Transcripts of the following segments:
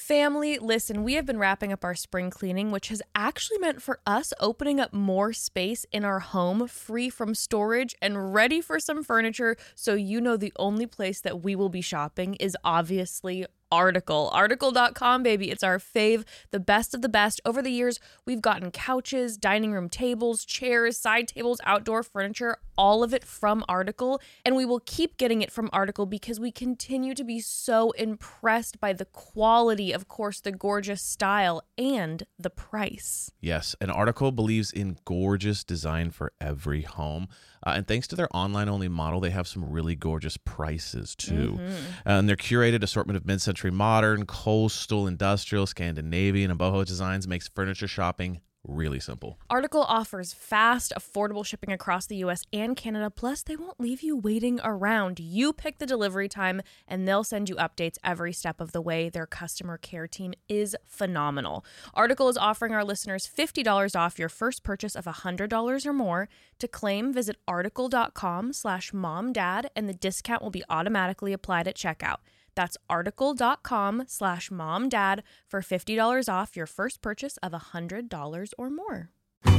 Family, listen, we have been wrapping up our spring cleaning, which has actually meant for us opening up more space in our home, free from storage and ready for some furniture. So you know the only place that we will be shopping is obviously Article. Article.com, baby. It's our fave, the best of the best. Over the years, we've gotten couches, dining room tables, chairs, side tables, outdoor furniture, all of it from Article. And we will keep getting it from Article because we continue to be so impressed by the quality, of course, the gorgeous style, and the price. Yes, an Article believes in gorgeous design for every home. And thanks to their online-only model, they have some really gorgeous prices, too. And their curated assortment of mid-century modern, coastal, industrial, Scandinavian, and boho designs makes furniture shopping really simple. Article offers fast, affordable shipping across the U.S. and Canada. Plus, they won't leave you waiting around. You pick the delivery time, and they'll send you updates every step of the way. Their customer care team is phenomenal. Article is offering our listeners $50 off your first purchase of $100 or more. To claim, visit article.com/momdad, and the discount will be automatically applied at checkout. That's article.com/momdad for $50 off your first purchase of $100 or more.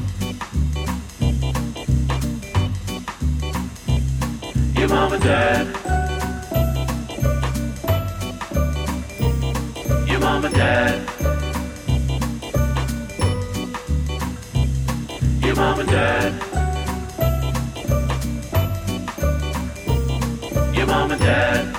Your mom and dad. Your mom and dad. Your mom and dad. Your mom and dad.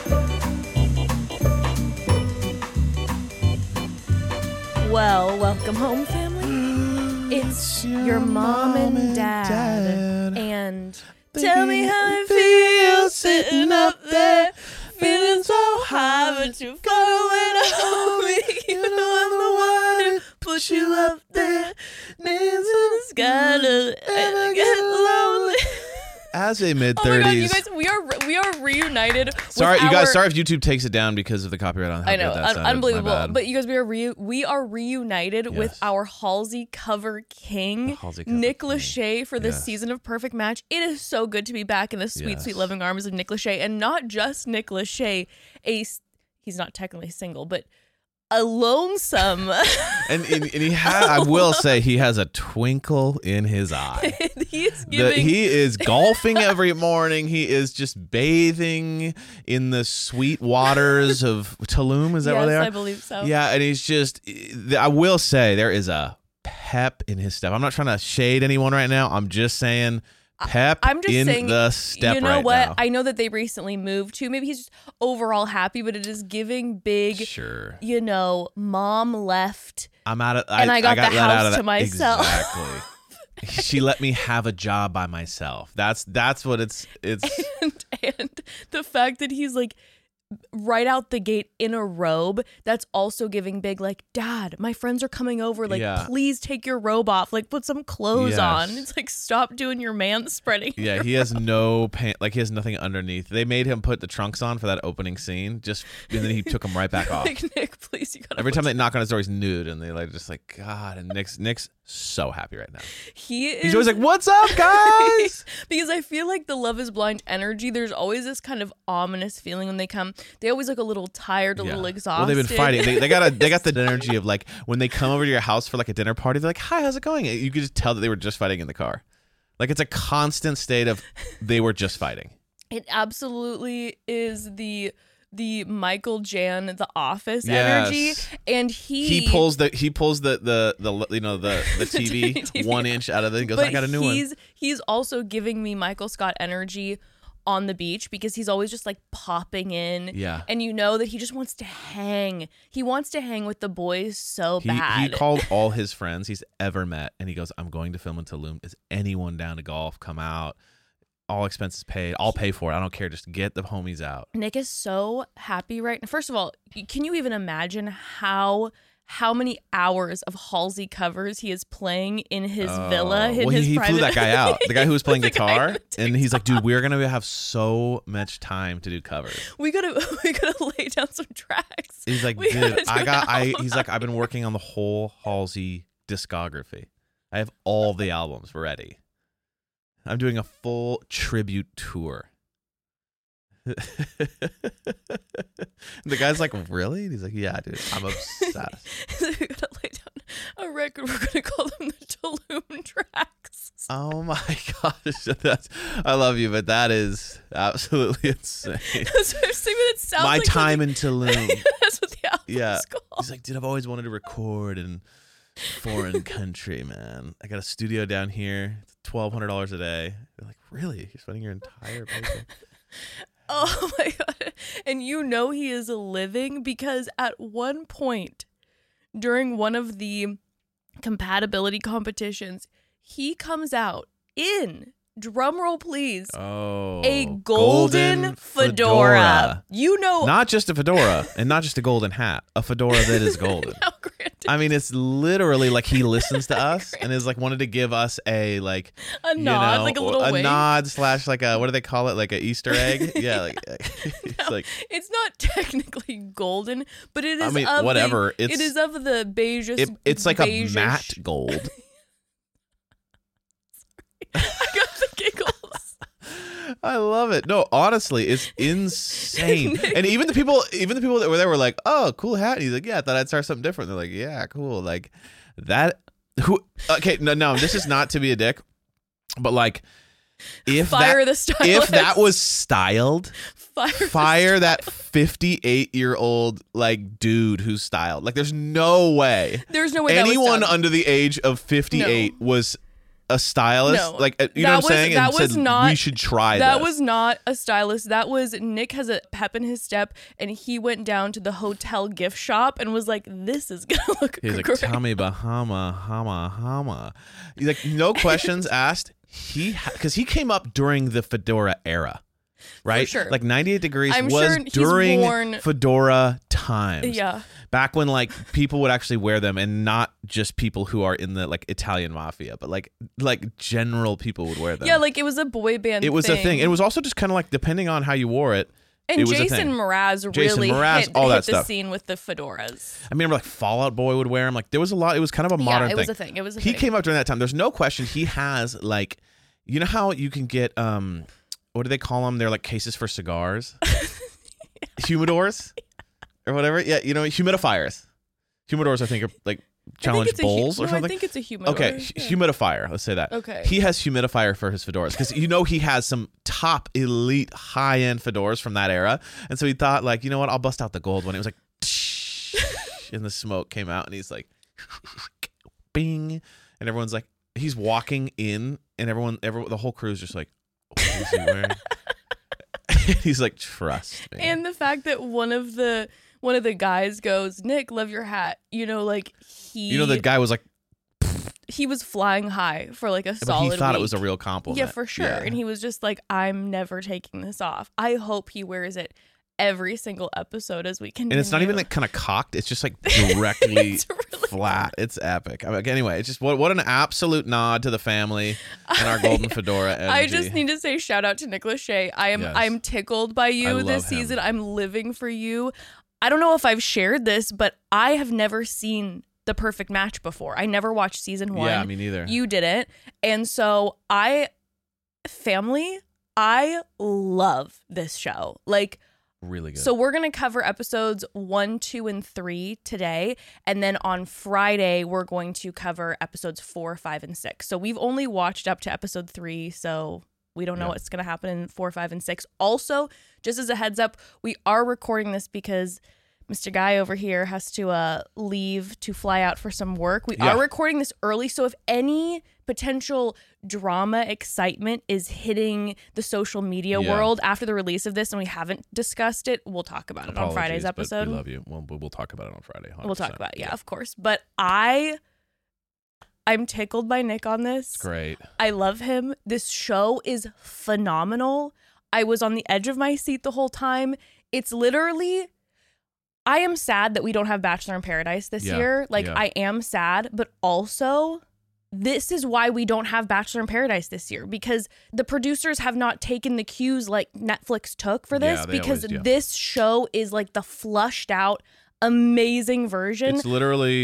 Well, welcome home, family. It's your mom and dad. And tell me how it feels sitting up there, feeling so high, but too far away to hold me. You know I'm the one who put you up there, dancing in the sky, and I get lonely. As a mid-30s... Oh my God, you guys, we are reunited. Sorry, you guys. Sorry if YouTube takes it down because of the copyright on how I know, good that sounded. unbelievable. But you guys, we are reunited with our Halsey cover king, Nick Lachey, for this season of Perfect Match. It is so good to be back in the sweet, sweet loving arms of Nick Lachey, and not just Nick Lachey. He's not technically single, but a lonesome. and he I will say, he has a twinkle in his eye. He is golfing every morning. He is just bathing in the sweet waters of Tulum. Is that where they are? Yes, I believe so. Yeah, and he's just, I will say, there is a pep in his step. I'm not trying to shade anyone right now. I'm just saying pep I'm just in saying, the step you know right what? now. I know that they recently moved too. Maybe he's just overall happy, but it is giving big, you know, mom left. I'm out of, and I got the house to myself. Exactly. She let me have a job by myself. That's what it's. And the fact that he's like right out the gate in a robe, that's also giving big, like, Dad, my friends are coming over, like, please take your robe off, like, put some clothes on. It's like, stop doing your man spreading. Yeah, he has no pants, like, he has nothing underneath. They made him put the trunks on for that opening scene, and then he took them right back off. Like, Nick, please, you gotta. Every time they knock on his door, he's nude, and they like just like, God. And Nick's so happy right now. He's always like, "What's up, guys?" Because I feel like the Love Is Blind energy, there's always this kind of ominous feeling when they come. They always look a little tired, a little exhausted. Well, they've been fighting. They got the energy of, like, when they come over to your house for like a dinner party, they're like, "Hi, how's it going?" You could just tell that they were just fighting in the car. Like, it's a constant state of they were just fighting. It absolutely is the Michael Jan The Office energy, and he pulls the you know the TV 1 inch out of it and goes, "I got a new one." He's also giving me Michael Scott energy on the beach, because he's always just like popping in, and you know that he just wants to hang. He wants to hang with the boys so bad. He called all his friends he's ever met, and he goes, "I'm going to film in Tulum. Is anyone down to golf? Come out. All expenses paid. I'll pay for it. I don't care. Just get the homies out." Nick is so happy right now. First of all, can you even imagine how many hours of Halsey covers he is playing in his villa? He flew that guy out. The guy who was playing guitar, and he's like, "Dude, we're gonna have so much time to do covers. We gotta lay down some tracks." He's like, "Dude, he's like, I've been working on the whole Halsey discography. I have all the albums ready. I'm doing a full tribute tour." The guy's like, really? And he's like, yeah, dude, I'm obsessed. We gotta lay down a record. We're gonna call them the Tulum tracks. Oh my gosh, I love you, but that is absolutely insane. That's what I'm saying. It sounds My like time in Tulum. That's what the album's Yeah. called. He's like, dude, I've always wanted to record in foreign country, man. I got a studio down here. It's $1,200 a day. They're like, really? You're spending your entire paycheck? Oh my god. And you know he is living because at one point during one of the compatibility competitions, he comes out in, drumroll please, Oh, a golden fedora. You know, Not just a fedora and not just a golden hat, a fedora that is golden. how grand I mean, it's literally like he listens to us and is like wanted to give us a like a nod, like a little wink. nod / like a, what do they call it, like a Easter egg? Yeah, like it's like, It's not technically golden, but it is. I mean, of whatever. It is of the beige. it's like a matte gold. I got the giggles. I love it. No, honestly, it's insane. And even the people that were there were like, "Oh, cool hat." And he's like, "Yeah, I thought I'd start something different." They're like, "Yeah, cool." Like that. Who? Okay, no, this is not to be a dick, but like, if Fire the stylist. if that was styled, fire that 58-year-old like dude who's styled. Like, there's no way. There's no way anyone that was under the age of 58 was a stylist. No. Like, you know what I'm saying? That And was said, not. we should try That this. was not a stylist. That was Nick has a pep in his step, and he went down to the hotel gift shop and was like, "This is gonna look He's like, great." Tommy Bahama, hama. He's like, no questions asked. Because he came up during the fedora era, right? For sure. Like 98 Degrees I'm was sure he's during worn- fedora times. Yeah. Back when like people would actually wear them, and not just people who are in the like Italian mafia, but like general people would wear them. Yeah, like it was a boy band. It was a thing. It was also just kind of like, depending on how you wore it. And it was a Jason thing. Mraz Jason really Mraz, hit, all that hit the stuff. scene with the fedoras. I remember like Fall Out Boy would wear them. Like, there was a lot. It was kind of a modern yeah, it thing. was a thing. It was a He thing. came up during that time. There's no question he has like, you know how you can get what do they call them? They're like cases for cigars, humidors, or whatever. Yeah, you know, humidifiers. Humidors, I think, are like challenge bowls or something. I think it's a humidor. Okay, yeah. humidifier. Let's say that. Okay. He has humidifier for his fedoras because you know he has some top elite high end fedoras from that era, and so he thought like, you know what, I'll bust out the gold one. It was like, and the smoke came out, and he's like, bing, and everyone's like, he's walking in, and the whole crew's just like, what is he wearing? He's like, trust me. And the fact that one of the guys goes, "Nick, love your hat." You know, like the guy was like, he was flying high for like a but solid he thought week. it was a real compliment. Yeah, for sure. Yeah. And he was just like, "I'm never taking this off. I hope he wears it every single episode as we continue." And it's not even like kind of cocked. It's just like directly It's really flat. It's epic. I mean, anyway, it's just what an absolute nod to the family and our golden fedora energy. I just need to say shout out to Nick Lachey. I'm tickled by I you love this him. season. I'm living for you. I don't know if I've shared this, but I have never seen The Perfect Match before. I never watched season 1. Yeah, me neither. You didn't. And so I love this show. Like, Really good. so we're going to cover episodes 1, 2, and 3 today. And then on Friday, we're going to cover episodes 4, 5, and 6. So we've only watched up to episode 3. So we don't know what's going to happen in 4, 5, and 6. Also, just as a heads up, we are recording this because Mr. Guy over here has to leave to fly out for some work. We are recording this early. So if any potential drama excitement is hitting the social media world after the release of this and we haven't discussed it, we'll talk about it on Friday's but episode. we love you. We'll talk about it on Friday. 100%. We'll talk about it, yeah, of course. But I'm tickled by Nick on this. It's great. I love him. This show is phenomenal. I was on the edge of my seat the whole time. It's literally, I am sad that we don't have Bachelor in Paradise this year. Like, I am sad, but also this is why we don't have Bachelor in Paradise this year, because the producers have not taken the cues like Netflix took for this, because this show is like the flushed out, amazing version. It's literally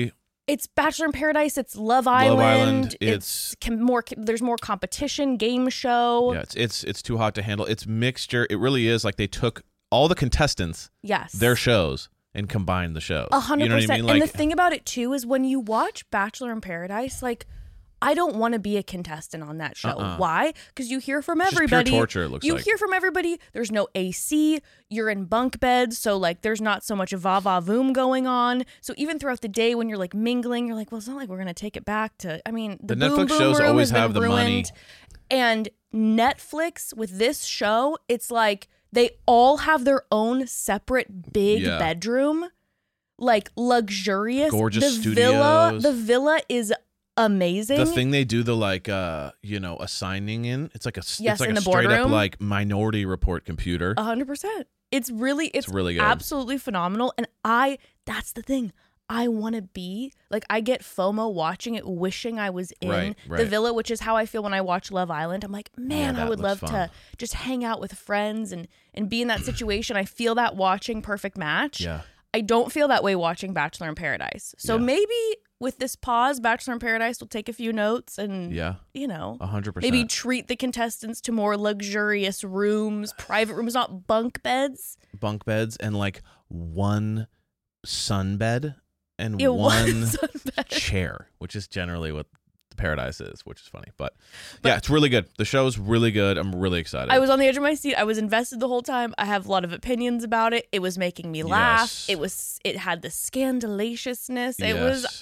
It's Bachelor in Paradise. It's Love Island. It's more. There's more competition. Game show. Yeah, it's too hot to handle. It's mixture. It really is. Like they took all the contestants, Yes. their shows, and combined the shows. 100%. You know what I mean? Like, and the thing about it too is when you watch Bachelor in Paradise, like I don't want to be a contestant on that show. Why? Because you hear from it's just everybody. pure torture. It looks You like. hear from everybody. There's no AC. You're in bunk beds, so like there's not so much va-va-voom going on. So even throughout the day when you're like mingling, you're like, well, it's not like we're gonna take it back to. I mean, the Boom Netflix Boom shows Room always has been have the money. ruined. And Netflix with this show, it's like they all have their own separate big Yeah. bedroom, like luxurious, Gorgeous the villa. studios. The villa is amazing. The thing they do the like assigning in, it's like a Yes, it's like in a the straight up boardroom. like Minority Report computer. 100%. It's really really good. absolutely phenomenal. And that's the thing. I want to be like, I get FOMO watching it, wishing I was in Right. the villa, which is how I feel when I watch Love Island. I'm like, man, that I would looks love fun. to just hang out with friends and be in that situation. I feel that watching Perfect Match. Yeah. I don't feel that way watching Bachelor in Paradise. So Yeah. maybe with this pause, Bachelor in Paradise will take a few notes and, Yeah. 100%. maybe treat the contestants to more luxurious rooms, private rooms, not bunk beds. Bunk beds and like one sunbed and Yeah, one sunbed. chair, which is generally what the Paradise is, which is funny. But yeah, it's really good. The show's really good. I'm really excited. I was on the edge of my seat. I was invested the whole time. I have a lot of opinions about it. It was making me laugh. Yes. It had the scandalatiousness. It Yes. was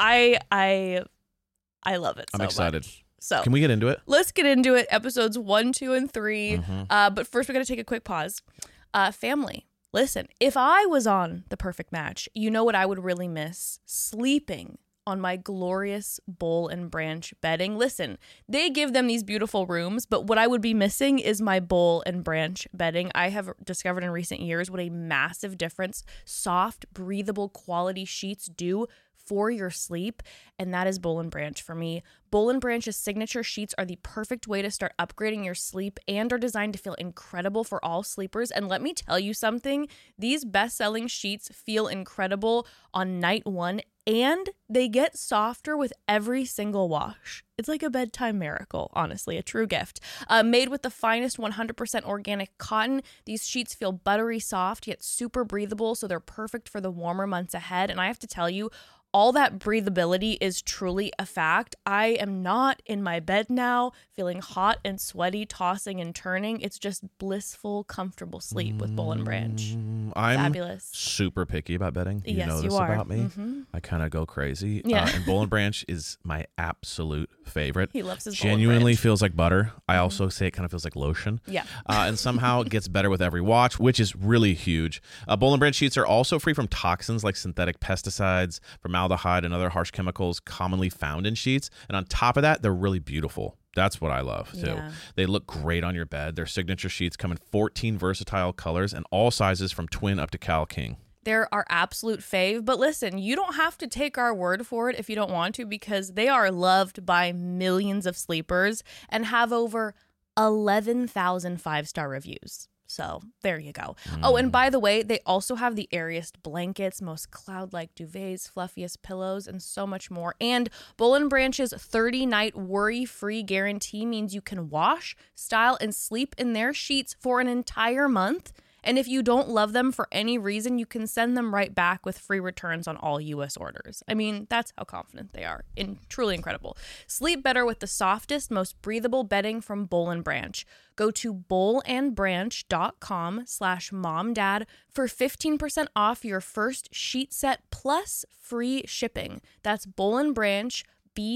I love it so I'm excited. much. So Can we get into it? let's get into it. Episodes 1, 2, and 3. But first we got to take a quick pause. Family. Listen, if I was on The Perfect Match, you know what I would really miss? Sleeping on my glorious Bowl and Branch bedding. Listen, they give them these beautiful rooms, but what I would be missing is my Bowl and Branch bedding. I have discovered in recent years what a massive difference soft, breathable, quality sheets do for your sleep, and that is Bowl and Branch for me. Bowl and Branch's signature sheets are the perfect way to start upgrading your sleep and are designed to feel incredible for all sleepers. And let me tell you something, these best-selling sheets feel incredible on night one, and they get softer with every single wash. It's like a bedtime miracle, honestly, a true gift. Made with the finest 100% organic cotton, these sheets feel buttery soft yet super breathable, so they're perfect for the warmer months ahead. And I have to tell you, all that breathability is truly a fact. I am not in my bed now feeling hot and sweaty, tossing and turning. It's just blissful, comfortable sleep with Bowl and Branch. I'm Fabulous. super picky about bedding. You Yes, know you this are. about me. I kind of go crazy. Yeah. And Bowl and Branch is my absolute favorite. He loves his Bowl and Genuinely Branch. feels like butter. I also say it kind of feels like lotion. Yeah. And somehow it gets better with every watch, which is really huge. Bowl and Branch sheets are also free from toxins like synthetic pesticides, formaldehyde, and other harsh chemicals commonly found in sheets. And on top of that, they're really beautiful. That's what I love, too. Yeah. They look great on your bed. Their signature sheets come in 14 versatile colors and all sizes from twin up to Cal King. They're our absolute fave. But listen, you don't have to take our word for it if you don't want to, because they are loved by millions of sleepers and have over 11,000 5-star reviews. So there you go. Oh, and by the way, they also have the airiest blankets, most cloud-like duvets, fluffiest pillows, and so much more. And Bowl and Branch's 30-night worry-free guarantee means you can wash, style, and sleep in their sheets for an entire month. And if you don't love them for any reason, you can send them right back with free returns on all U.S. orders. I mean, that's how confident they are. Truly incredible. Sleep better with the softest, most breathable bedding from Bowl and Branch. Go to bowlandbranch.com/momdad for 15% off your first sheet set plus free shipping. That's Bowl and Branch,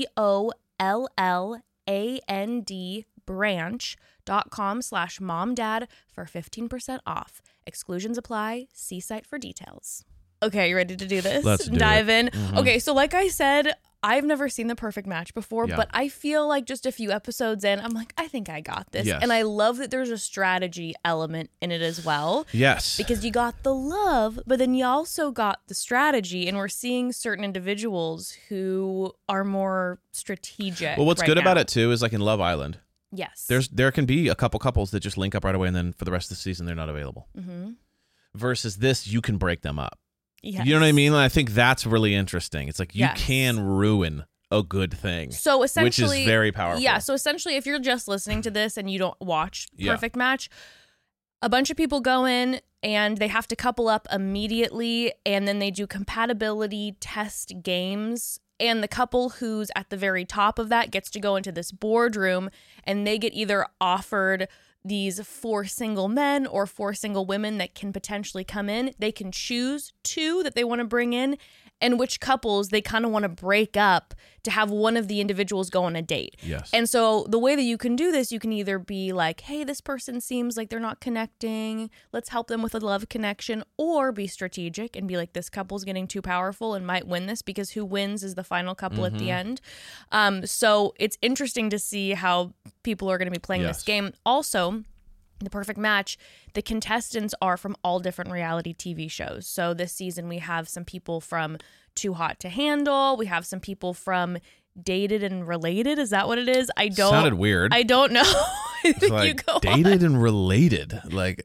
BOLLAND branch.com/momdad for 15% off. Exclusions apply. See site for details. Okay, you ready to do this? Let's do Dive it. in. Okay, so like I said, I've never seen The Perfect Match before, Yeah. but I feel like just a few episodes in, I'm like, I think I got this. Yes. And I love that there's a strategy element in it as well. Yes. Because you got the love, but then you also got the strategy, and we're seeing certain individuals who are more strategic. Well, what's right good about now. it, too, is like in Love Island, Yes. there can be a couple couples that just link up right away, and then for the rest of the season, they're not available. Mm-hmm. Versus this, you can break them up. Yes. You know what I mean? I think that's really interesting. It's like you Yes. can ruin a good thing. So essentially, which is very powerful. Yeah. So essentially, if you're just listening to this and you don't watch Yeah. Perfect Match, a bunch of people go in and they have to couple up immediately, and then they do compatibility test games. And the couple who's at the very top of that gets to go into this boardroom, and they get either offered these 4 single men or 4 single women that can potentially come in. They can choose 2 that they want to bring in, and which couples they kind of want to break up to have one of the individuals go on a date. Yes. And so the way that you can do this, you can either be like, hey, this person seems like they're not connecting. Let's help them with a love connection. Or be strategic and be like, this couple's getting too powerful and might win this, because who wins is the final couple at the end. So it's interesting to see how people are going to be playing Yes. this game. Also, the Perfect Match, the contestants are from all different reality TV shows. So this season we have some people from Too Hot to Handle. We have some people from Dated and Related. Is that what it is? I don't. Sounded weird. I don't know. I think Like you go Dated and Related. Like,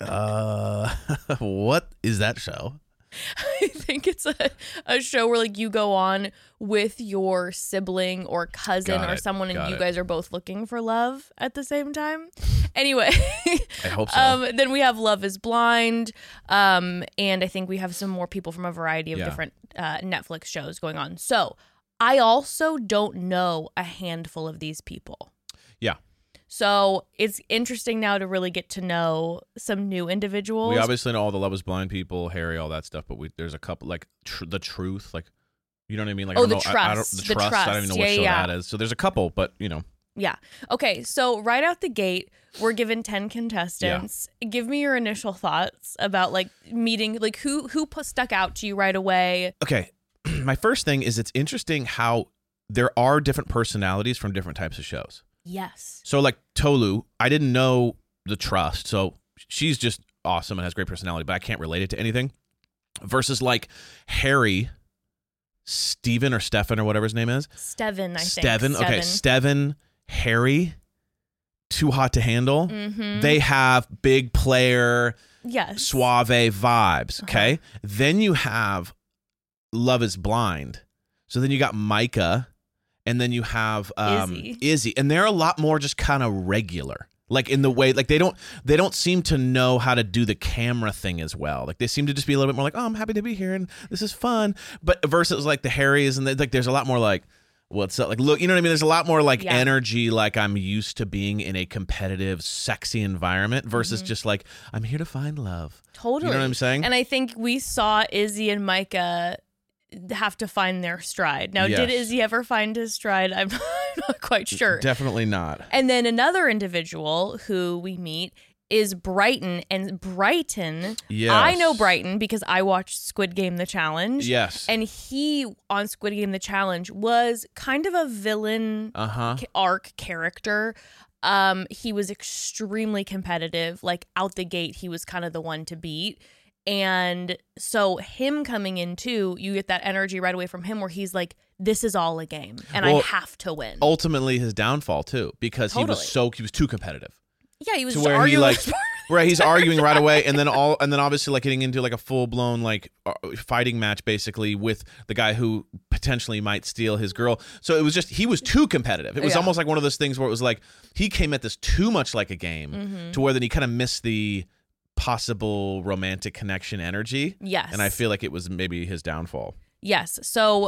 what is that show? I think it's a show where like you go on with your sibling or cousin Got or it. someone, and Got you it. guys are both looking for love at the same time. Anyway, I hope so. then we have Love is Blind, and I think we have some more people from a variety of Yeah. different Netflix shows going on. So I also don't know a handful of these people. Yeah. So it's interesting now to really get to know some new individuals. We obviously know all the Love is Blind people, Harry, all that stuff, but there's a couple, like, the truth, like, you know what I mean? Like, Oh, I don't the know, I don't, Trust. the The trust. I don't even know what Trust. show Yeah. that is. So there's a couple, but, you know. Yeah. Okay. So right out the gate, we're given 10 contestants. Give me your initial thoughts about like meeting, like who stuck out to you right away. Okay. My first thing is it's interesting how there are different personalities from different types of shows. Yes. So like Tolu, I didn't know the Trust, so she's just awesome and has great personality, but I can't relate it to anything. Versus like Harry, Steven or Stefan or whatever his name is. Steven, I think. Steven. Okay, Steven, Harry, Too Hot to Handle. Mm-hmm. They have big player, Yes. suave vibes. Okay. Then you have Love is Blind. So then you got Micah, and then you have Izzy, and they're a lot more just kind of regular. Like in the way, like they don't seem to know how to do the camera thing as well. Like they seem to just be a little bit more like, oh, I'm happy to be here and this is fun. But versus like the Harrys and like there's a lot more like, what's up? Like, look, you know what I mean? There's a lot more like energy, like I'm used to being in a competitive, sexy environment versus just like, I'm here to find love. Totally. You know what I'm saying? And I think we saw Izzy and Micah have to find their stride. Now, did Yes. Izzy ever find his stride? I'm not quite sure. Definitely not. And then another individual who we meet is Brighton. And Brighton, Yes. I know Brighton because I watched Squid Game The Challenge. Yes. And he, on Squid Game The Challenge, was kind of a villain arc character. He was extremely competitive. Like, out the gate, he was kind of the one to beat. And so him coming in too, you get that energy right away from him where he's like, this is all a game and I have to win. Ultimately his downfall too, because he was too competitive. Yeah, he was To just where he arguing like with- right, he's arguing right away, and then obviously like getting into like a full blown like fighting match basically with the guy who potentially might steal his girl. So it was just he was too competitive. It was almost like one of those things where it was like he came at this too much like a game to where then he kind of missed the possible romantic connection energy. Yes. And I feel like it was maybe his downfall. Yes. So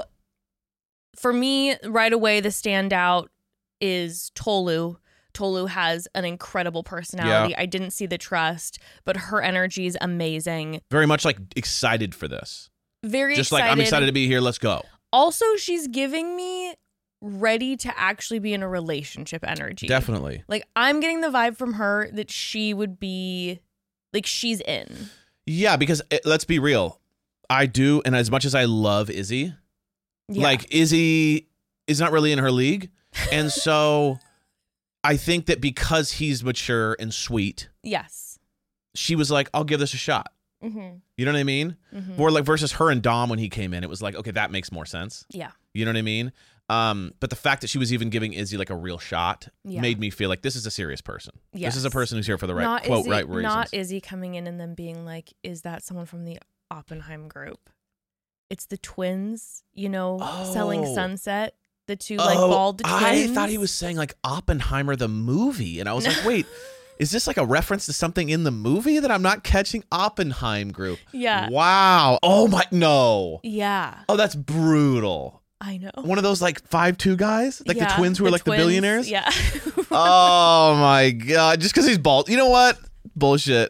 for me, right away, the standout is Tolu. Tolu has an incredible personality. Yeah. I didn't see the Trust, but her energy is amazing. Very much like excited for this. Very Just excited. like I'm excited to be here, let's go. Also, she's giving me ready to actually be in a relationship energy. Definitely. Like, I'm getting the vibe from her that she would be, like, she's in. Yeah, because let's be real. I do, and as much as I love Izzy, Yeah. like Izzy is not really in her league. And so I think that because he's mature and sweet, Yes. she was like, I'll give this a shot. Mm-hmm. You know what I mean? Mm-hmm. Or like versus her and Dom when he came in, it was like, okay, that makes more sense. Yeah. You know what I mean? But the fact that she was even giving Izzy like a real shot made me feel like this is a serious person. Yes. This is a person who's here for the right Not quote, Izzy, right reasons. Not Izzy coming in and then being like, is that someone from the Oppenheim group? It's the twins, selling Oh. Sunset. The two bald twins. I thought he was saying like Oppenheimer the movie, and I was like, wait, is this like a reference to something in the movie that I'm not catching? Oppenheim Group. Yeah. Wow. Oh my, no. Yeah. Oh, that's brutal. I know. One of those like 5'2" guys, like the Yeah, twins who are like twins, the billionaires. Yeah. Oh my God! Just because he's bald, you know what? Bullshit.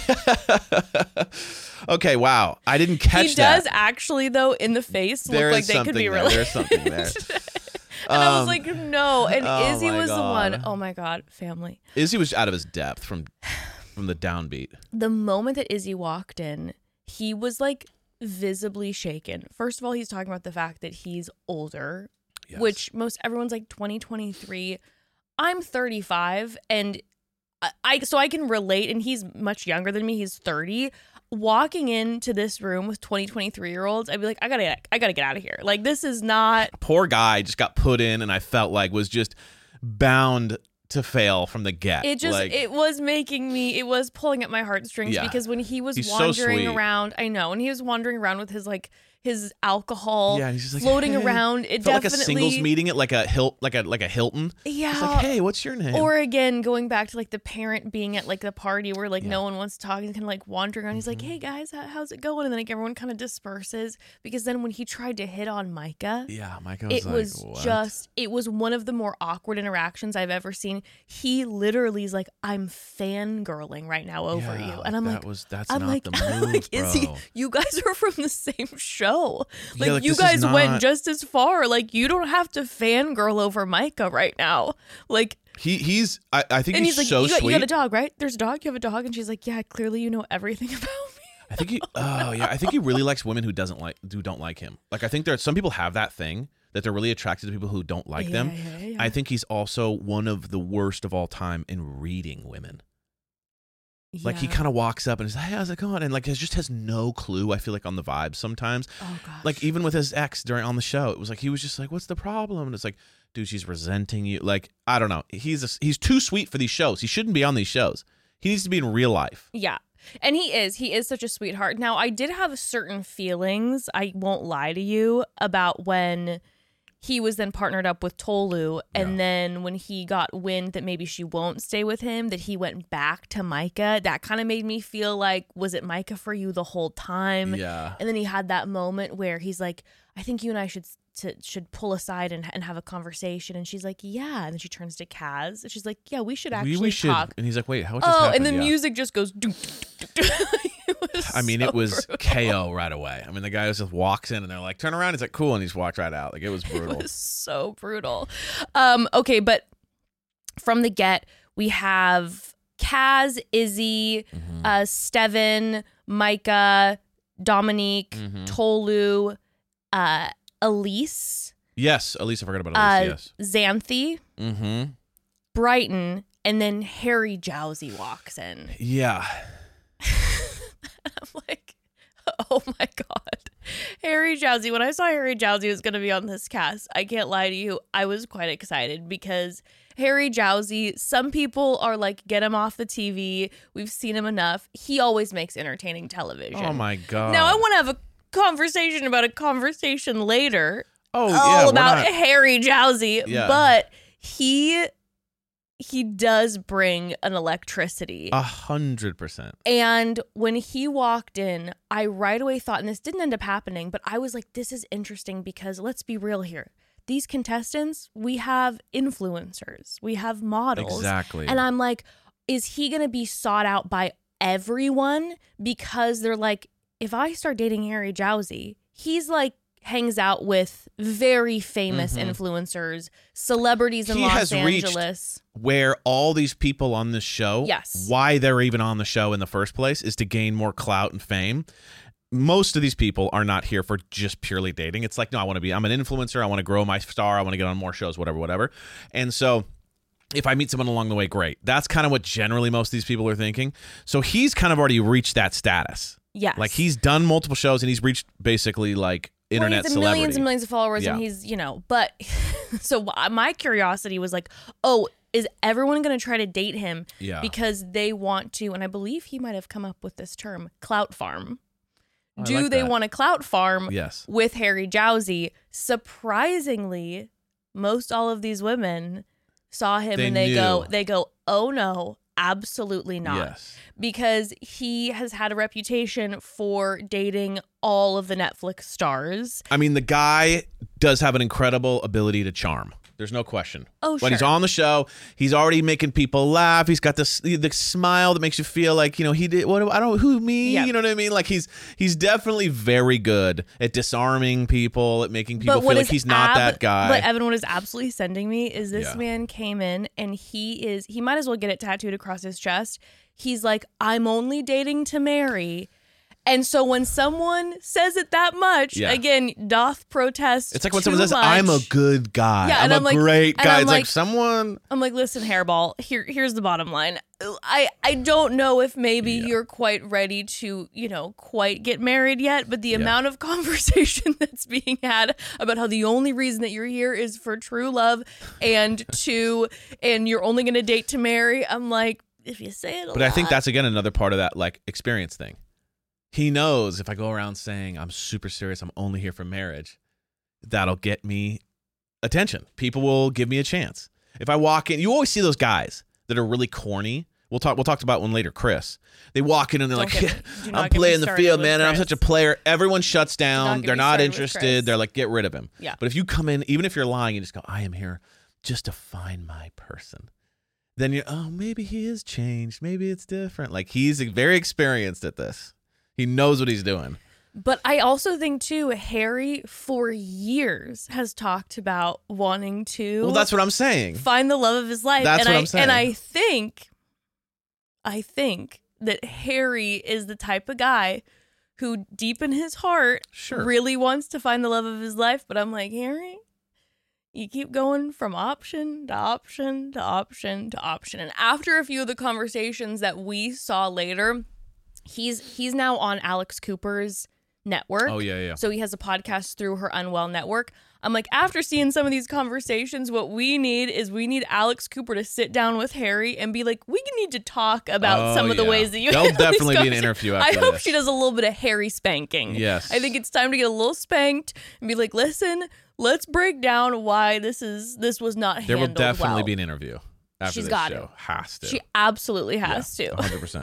Okay, wow. I didn't catch that. He does actually, though, in the face look There like is they could be something there. related. There's something there. And I was like, no. And oh Izzy my was the God. one. Oh my God, family. Izzy was out of his depth from the downbeat. The moment that Izzy walked in, he was like visibly shaken. First of all, he's talking about the fact that he's older, Yes. which most everyone's like 2023. I'm 35 and I can relate, and he's much younger than me. He's 30. Walking into this room with 2023-year-olds, I'd be like, I gotta get out of here. Like, this is not. Poor guy just got put in, and I felt like was just bound to fail from the get. It just like, it was pulling at my heartstrings Yeah. because when he was He's so wandering sweet. around, I know, and he was wandering around with his alcohol yeah, and he's just like floating hey. around. It felt definitely like a singles meeting at like a Hilton. Yeah. It's like, hey, what's your name? Or again, going back to like the parent being at like the party where like no one wants to talk, and kind of like wandering around. He's like, "Hey guys, how's it going?" And then like everyone kind of disperses because then when he tried to hit on Micah, yeah, Micah was it like, was what? it was one of the more awkward interactions I've ever seen. He literally is like, "I'm fangirling right now over Yeah, you," and I'm like, that's I'm not like, the move, I'm like, bro. Izzy, you guys are from the same show. Yeah, like, you this is guys went not- just as far. Like, you don't have to fangirl over Micah right now. Like, He's I think and he's like, so you got sweet. a dog, right? There's a dog. You have a dog, and she's like, yeah, clearly you know everything about me. I think he I think he really likes women who don't like him. Like, I think some people have that thing that they're really attracted to people who don't like them. Yeah. I think he's also one of the worst of all time in reading women. Like, he kind of walks up and he's like, hey, how's it going? And like, has no clue, I feel like, on the vibes sometimes. Oh gosh. Like, even with his ex on the show, it was like, he was just like, what's the problem? And it's like, dude, she's resenting you. Like, I don't know. He's too sweet for these shows. He shouldn't be on these shows. He needs to be in real life. Yeah. And he is such a sweetheart. Now, I did have certain feelings, I won't lie to you, about when he was then partnered up with Tolu, and then when he got wind that maybe she won't stay with him, that he went back to Micah. That kind of made me feel like, was it Micah for you the whole time? Yeah. And then he had that moment where he's like, I think you and I should pull aside and have a conversation. And she's like, yeah. And then she turns to Kaz and she's like, yeah, we should actually we should talk. And he's like, wait, how just Oh, happened? and then Yeah. music just goes. It was KO right away. I mean, the guy just walks in and they're like, turn around. He's like, cool. And he's walked right out. Like, it was brutal. It was so brutal. Okay, but from the get, we have Kaz, Izzy, Steven, Micah, Dominique, Tolu, Elise, Yes. Elise, I forgot about Elise. Yes. Xanthi, Mm-hmm. Brighton, and then Harry Jowsey walks in. Yeah. I'm like, oh my God. Harry Jowsey. When I saw Harry Jowsey was going to be on this cast, I can't lie to you, I was quite excited because Harry Jowsey, some people are like, get him off the TV. We've seen him enough. He always makes entertaining television. Oh my God. Now I want to have a conversation about a conversation later. Oh, yeah. all we're about not- Harry Jowsey. Yeah. But he does bring an electricity. 100%. And when he walked in, I right away thought, and this didn't end up happening, but I was like, this is interesting because let's be real here. These contestants, we have influencers, we have models. Exactly. And I'm like, is he going to be sought out by everyone? Because they're like, if I start dating Harry Jowsey, he's like, hangs out with very famous influencers, celebrities in He Los has reached Angeles. Where all these people on this show, Yes. why they're even on the show in the first place is to gain more clout and fame. Most of these people are not here for just purely dating. It's like, no, I'm an influencer. I want to grow my star. I want to get on more shows, whatever. And so if I meet someone along the way, great. That's kind of what generally most of these people are thinking. So he's kind of already reached that status. Yes. Like, he's done multiple shows and he's reached basically like internet he has celebrity. millions and millions of followers, Yeah. and he's, but so my curiosity was like, oh, is everyone going to try to date him Yeah. because they want to, and I believe he might have come up with this term, clout farm. Do like they that. want a clout farm Yes. with Harry Jowsey? Surprisingly, most all of these women saw him They and knew. they go, oh no, absolutely not. Yes. Because he has had a reputation for dating all of the Netflix stars. I mean, the guy does have an incredible ability to charm. There's no question. Oh, When he's sure. on the show, he's already making people laugh. He's got the smile that makes you feel like, he did what I don't who me, Yeah. you know what I mean? Like he's definitely very good at disarming people, at making people But feel what like is he's not that guy. But Evan, what is absolutely sending me is this Yeah. man came in and he might as well get it tattooed across his chest. He's like, I'm only dating to marry. And so when someone says it that much, Yeah. again, doth protest. It's like when too someone says, much. "I'm a good guy. Yeah, and I'm I'm a like- great and guy." I'm It's like like- someone. I'm like, listen, Hairball, here's the bottom line. I don't know if maybe Yeah. you're quite ready to, quite get married yet, but the Yeah. amount of conversation that's being had about how the only reason that you're here is for true love and you're only going to date to marry. I'm like, if you say it a But I think lot. that's again another part of that like experience thing. He knows if I go around saying I'm super serious, I'm only here for marriage, that'll get me attention. People will give me a chance. If I walk in, you always see those guys that are really corny. We'll talk about one later, Chris. They walk in and they're Don't like, get me- do not I'm get me playing the started field, with man, and I'm Chris. such a player. Everyone shuts not down. get They're me not started with interested. Chris. They're like, get rid of him. Yeah. But if you come in, even if you're lying, you just go, I am here just to find my person. Then you're, oh, maybe he is changed. Maybe it's different. Like he's very experienced at this. He knows what he's doing. But I also think, too, Harry, for years, has talked about wanting to Well, that's what I'm saying. find the love of his life. That's and what I, I'm saying. And I think that Harry is the type of guy who, deep in his heart, Sure. really wants to find the love of his life. But I'm like, Harry, you keep going from option to option to option to option. And after a few of the conversations that we saw later, he's now on Alex Cooper's network. Oh, yeah. So he has a podcast through her Unwell network. I'm like, after seeing some of these conversations, what we need Alex Cooper to sit down with Harry and be like, we need to talk about some of the ways that you There'll handle these definitely be an conversations." interview I after hope this. she does a little bit of Harry spanking. Yes. I think it's time to get a little spanked and be like, listen, let's break down why this was not There will handled definitely well. be an interview after She's this got show. Has to. She absolutely has to. 100%.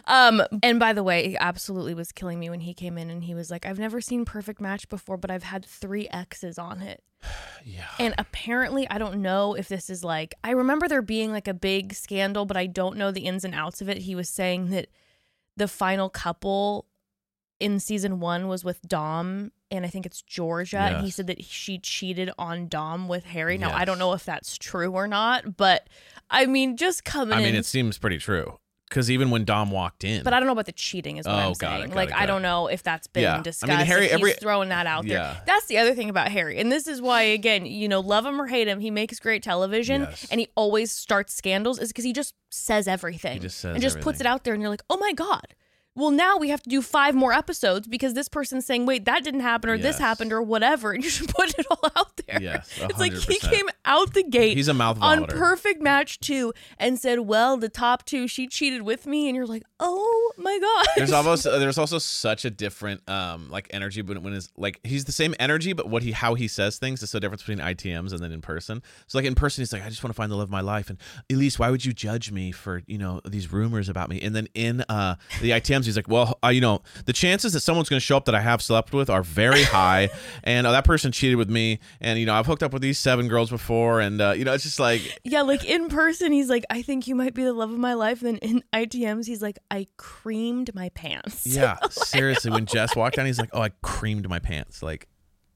And by the way, he absolutely was killing me when he came in and he was like, I've never seen Perfect Match before, but I've had 3 exes on it. Yeah. And apparently, I don't know if this is like, I remember there being like a big scandal, but I don't know the ins and outs of it. He was saying that the final couple in season 1 was with Dom, and I think it's Georgia. And he Yes. said that she cheated on Dom with Harry. Now, I Yes. don't know if that's true or not, but I mean, just coming I mean, in. it seems pretty true. Because even when Dom walked in. But I don't know about the cheating is what Oh, I'm got it, saying. got Like, it, I got don't it. know if that's been Yeah. I mean, discussed. Harry- if every- he's throwing that out there. Yeah. That's the other thing about Harry. And this is why, again, love him or hate him, he makes great television Yes. and he always starts scandals is because he just says everything. He just says and just puts everything. it out there and you're like, oh my God. Well, now we have to do 5 more episodes because this person's saying, wait, that didn't happen or this Yes. happened or whatever. And you should put it all out there. Yes, It's like he 100%. came out the gate He's a mouth on vomiter. Perfect Match 2 and said, well, the top 2, she cheated with me. And you're like, oh my God. There's also such a different like energy when it's like he's the same energy, but how he says things is so different between ITMs and then in person. So like in person he's like, I just want to find the love of my life, and Elise, why would you judge me for these rumors about me? And then in the ITMs he's like, well, the chances that someone's going to show up that I have slept with are very high, and that person cheated with me, and I've hooked up with these 7 girls before, and it's just like Yeah, like in person, he's like, I think you might be the love of my life. And then in ITMs, he's like, I creamed my pants. yeah, seriously. When Jess walked down, he's like, oh, I creamed my pants. Like,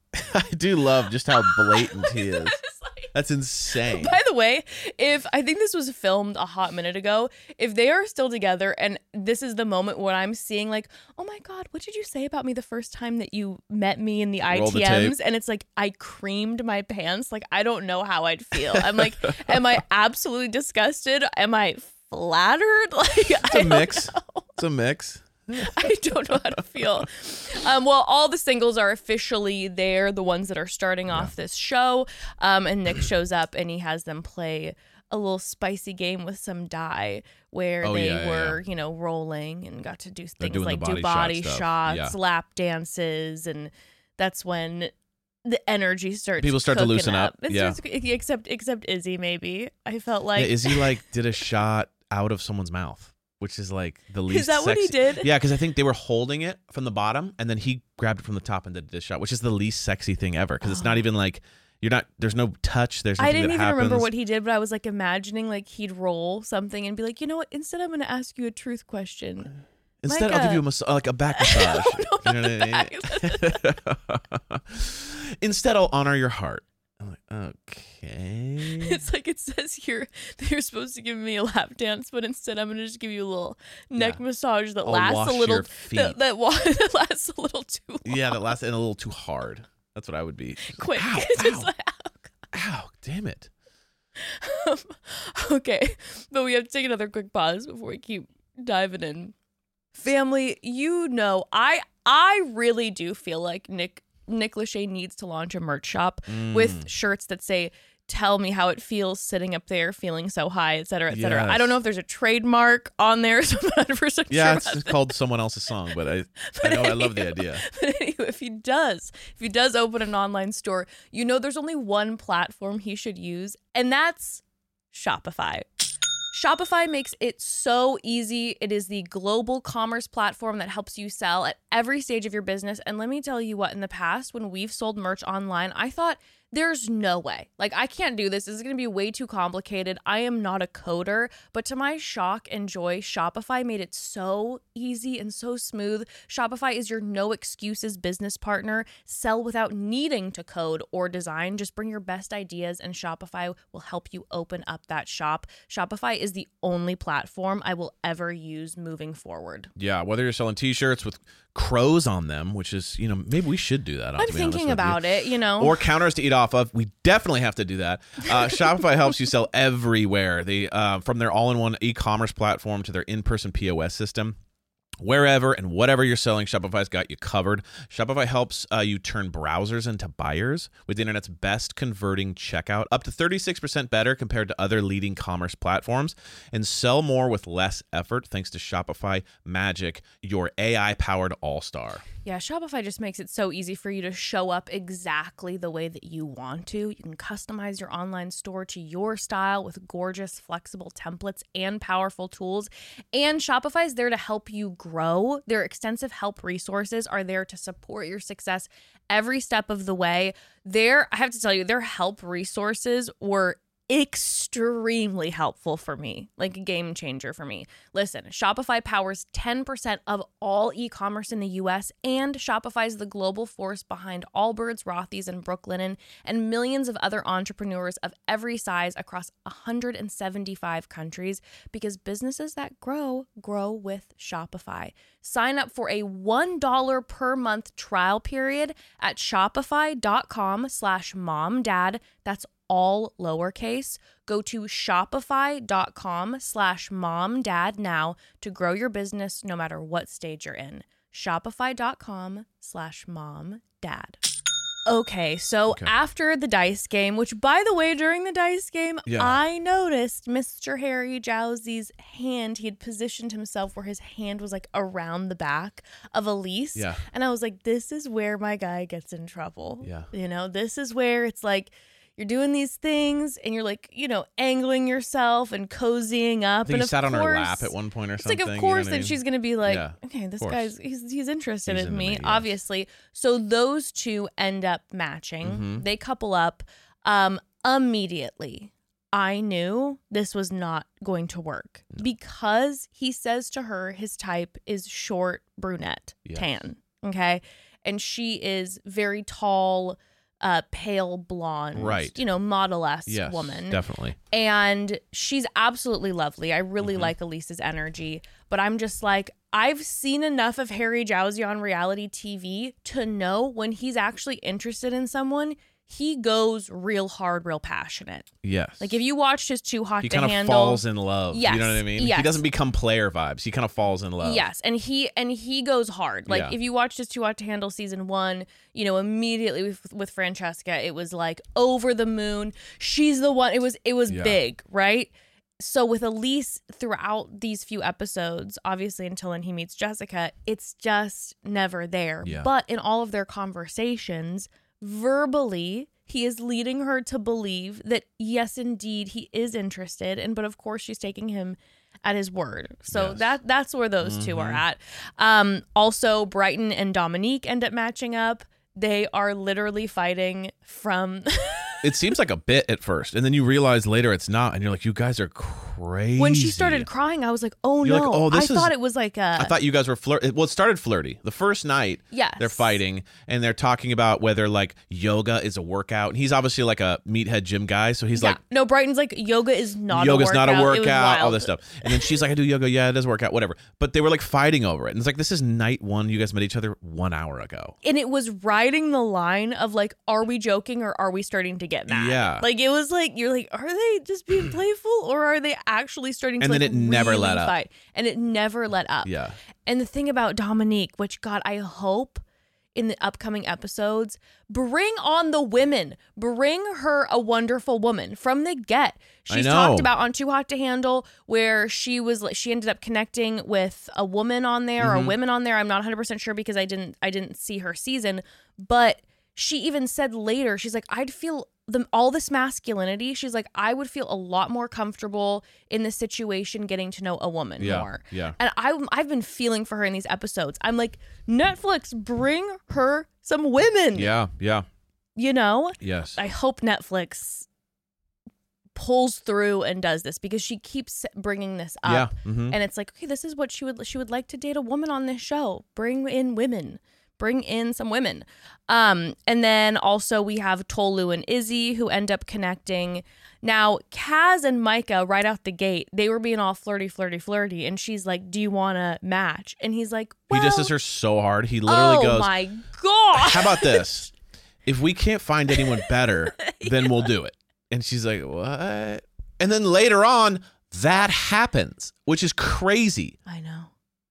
I do love just how blatant he is. It's like- That's insane. By the way, I think this was filmed a hot minute ago, if they are still together and this is the moment when I'm seeing like, oh my God, what did you say about me the first time that you met me in the Roll the ITMs? tape. And it's like, I creamed my pants. Like, I don't know how I'd feel. I'm like, am I absolutely disgusted? Am I flattered? Like, It's a mix. It's a mix. I don't know how to feel. Well, all the singles are officially there, the ones that are starting off this show. And Nick shows up and he has them play a little spicy game with some dye where were, you know, rolling and got to do things like do body shots, lap dances, and that's when the energy starts. People start to loosen up. Except Izzy, maybe. I felt like Izzy like did a shot out of someone's mouth, which is like the least. Is that sexy. What he did? Yeah, because I think they were holding it from the bottom, and then he grabbed it from the top and did this shot, which is the least sexy thing ever. Because it's not even like there's no touch. There's nothing I didn't that even happens. remember what he did, but I was like imagining like he'd roll something and be like, you know what? Instead, I'm going to ask you a truth question. Instead, I'll give you a back massage. You know what I mean? Instead, I'll honor your heart. I'm like, okay. It's like it says here that you're supposed to give me a lap dance, but instead I'm going to just give you a little neck massage that lasts a little that lasts a little too long. Yeah, that lasts a little too hard. That's what I would be. Quick. Ow, Just ow. like, Ow, damn it. Okay, but we have to take another quick pause before we keep diving in. Family, you know, I really do feel like Nick Lachey needs to launch a merch shop with shirts that say, tell me how it feels sitting up there feeling so high, et cetera, et cetera. Yes. I don't know if there's a trademark on there, so I'm not 100% Yeah, sure. it's called someone else's song, but I know I love the idea. But anyway, if he does open an online store, you know there's only one platform he should use, and that's Shopify. Shopify makes it so easy. It is the global commerce platform that helps you sell at every stage of your business. And let me tell you what, in the past, when we've sold merch online, I thought, there's no way. Like, I can't do this. This is going to be way too complicated. I am not a coder. But to my shock and joy, Shopify made it so easy and so smooth. Shopify is your no excuses business partner. Sell without needing to code or design. Just bring your best ideas and Shopify will help you open up that shop. Shopify is the only platform I will ever use moving forward. Yeah, whether you're selling t-shirts with crows on them, which is, you know, maybe we should do that. I'm thinking about it, you know. Or counters to eat off of. We definitely have to do that. Shopify helps you sell everywhere. They from their all-in-one e-commerce platform to their in-person POS system. Wherever and whatever you're selling, Shopify's got you covered. Shopify helps you turn browsers into buyers with the internet's best converting checkout, up to 36% better compared to other leading commerce platforms, and sell more with less effort thanks to Shopify Magic, your AI-powered all-star. Yeah, Shopify just makes it so easy for you to show up exactly the way that you want to. You can customize your online store to your style with gorgeous, flexible templates and powerful tools. And Shopify is there to help you grow. Their extensive help resources are there to support your success every step of the way. I have to tell you, their help resources were extremely helpful for me, like a game changer for me. Listen, Shopify powers 10% of all e-commerce in the US, and Shopify is the global force behind Allbirds, Rothy's, and Brooklinen, and millions of other entrepreneurs of every size across 175 countries, because businesses that grow with Shopify. Sign up for a $1 per month trial period at shopify.com/momdad. That's all lowercase. Go to shopify.com/momdad now to grow your business no matter what stage you're in. Shopify.com/momdad. Okay, so after the dice game, which by the way, during the dice game, I noticed Mr. Harry Jowsey's hand. He had positioned himself where his hand was like around the back of Elise. Yeah. And I was like, this is where my guy gets in trouble. Yeah. You know, this is where it's like, you're doing these things and you're like, you know, angling yourself and cozying up. I think and he sat on her lap at one point or something. It's like, of course, you know that she's going to be like, okay, this course. guy's, he's interested He's in into me, me, yes. obviously. So those two end up matching. Mm-hmm. They couple up immediately. I knew this was not going to work because he says to her his type is short, brunette, tan. Okay. And she is very tall, pale blonde, right? You know, model-esque yes, woman, definitely. And she's absolutely lovely. I really like Elise's energy, but I'm just like, I've seen enough of Harry Jowsey on reality TV to know when he's actually interested in someone, he goes real hard, real passionate. Yes. Like if you watched his Too Hot he to kind of Handle, falls in love. Yes, You know what I mean? yes. He doesn't become player vibes. He kind of falls in love. yes, and he goes hard. Like Yeah. if you watched his Too Hot to Handle season 1, you know, immediately with Francesca, it was like over the moon. She's the one. It was Yeah. big, right? So with Elise throughout these few episodes, obviously until then he meets Jessica, it's just never there. Yeah. But in all of their conversations, verbally, he is leading her to believe that yes, indeed, he is interested. But of course, she's taking him at his word. So Yes. that's where those two are at. Also, Brighton and Dominique end up matching up. They are literally fighting from It seems like a bit at first, and then you realize later it's not, and you're like, you guys are crazy. when she started crying, I was like, oh You're no. like, oh, this I thought is- it was like I thought you guys were well, it started flirty. The first night, Yes. they're fighting, and they're talking about whether like yoga is a workout. And he's obviously like a meathead gym guy, so he's like, no, Brighton's like, yoga is not yoga's a workout. not a It was workout, all wild. this stuff. And then she's like, I do yoga, yeah, it does work out, whatever. But they were like fighting over it. And it's like, this is night 1. You guys met each other 1 hour ago. And it was riding the line of like, are we joking or are we starting to get mad? Yeah. Like it was like, you're like, are they just being playful or are they actually starting to And then like, it never really let up. fight? And it never let up. Yeah. And the thing about Dominique, which God, I hope in the upcoming episodes, bring on the women. Bring her a wonderful woman from the get. She's know. talked about on Too Hot to Handle where she ended up connecting with a woman on there or women on there. I'm not 100% sure because I didn't see her season, but she even said later, she's like, I'd feel all this masculinity. She's like, I would feel a lot more comfortable in this situation getting to know a woman Yeah, more. yeah. And I've been feeling for her in these episodes. I'm like, Netflix, bring her some women. Yeah. Yeah. You know? Yes. I hope Netflix pulls through and does this because she keeps bringing this up. Yeah. Mhm. And it's like, okay, this is what she would like to date a woman on this show. Bring in women. Bring in some women. And then also we have Tolu and Izzy who end up connecting. Now, Kaz and Micah, right out the gate, they were being all flirty. And she's like, do you want to match? And he's like, well, He disses her so hard. He literally goes, my God. how about this? If we can't find anyone better, then we'll do it. And she's like, what? And then later on, that happens, which is crazy. I know.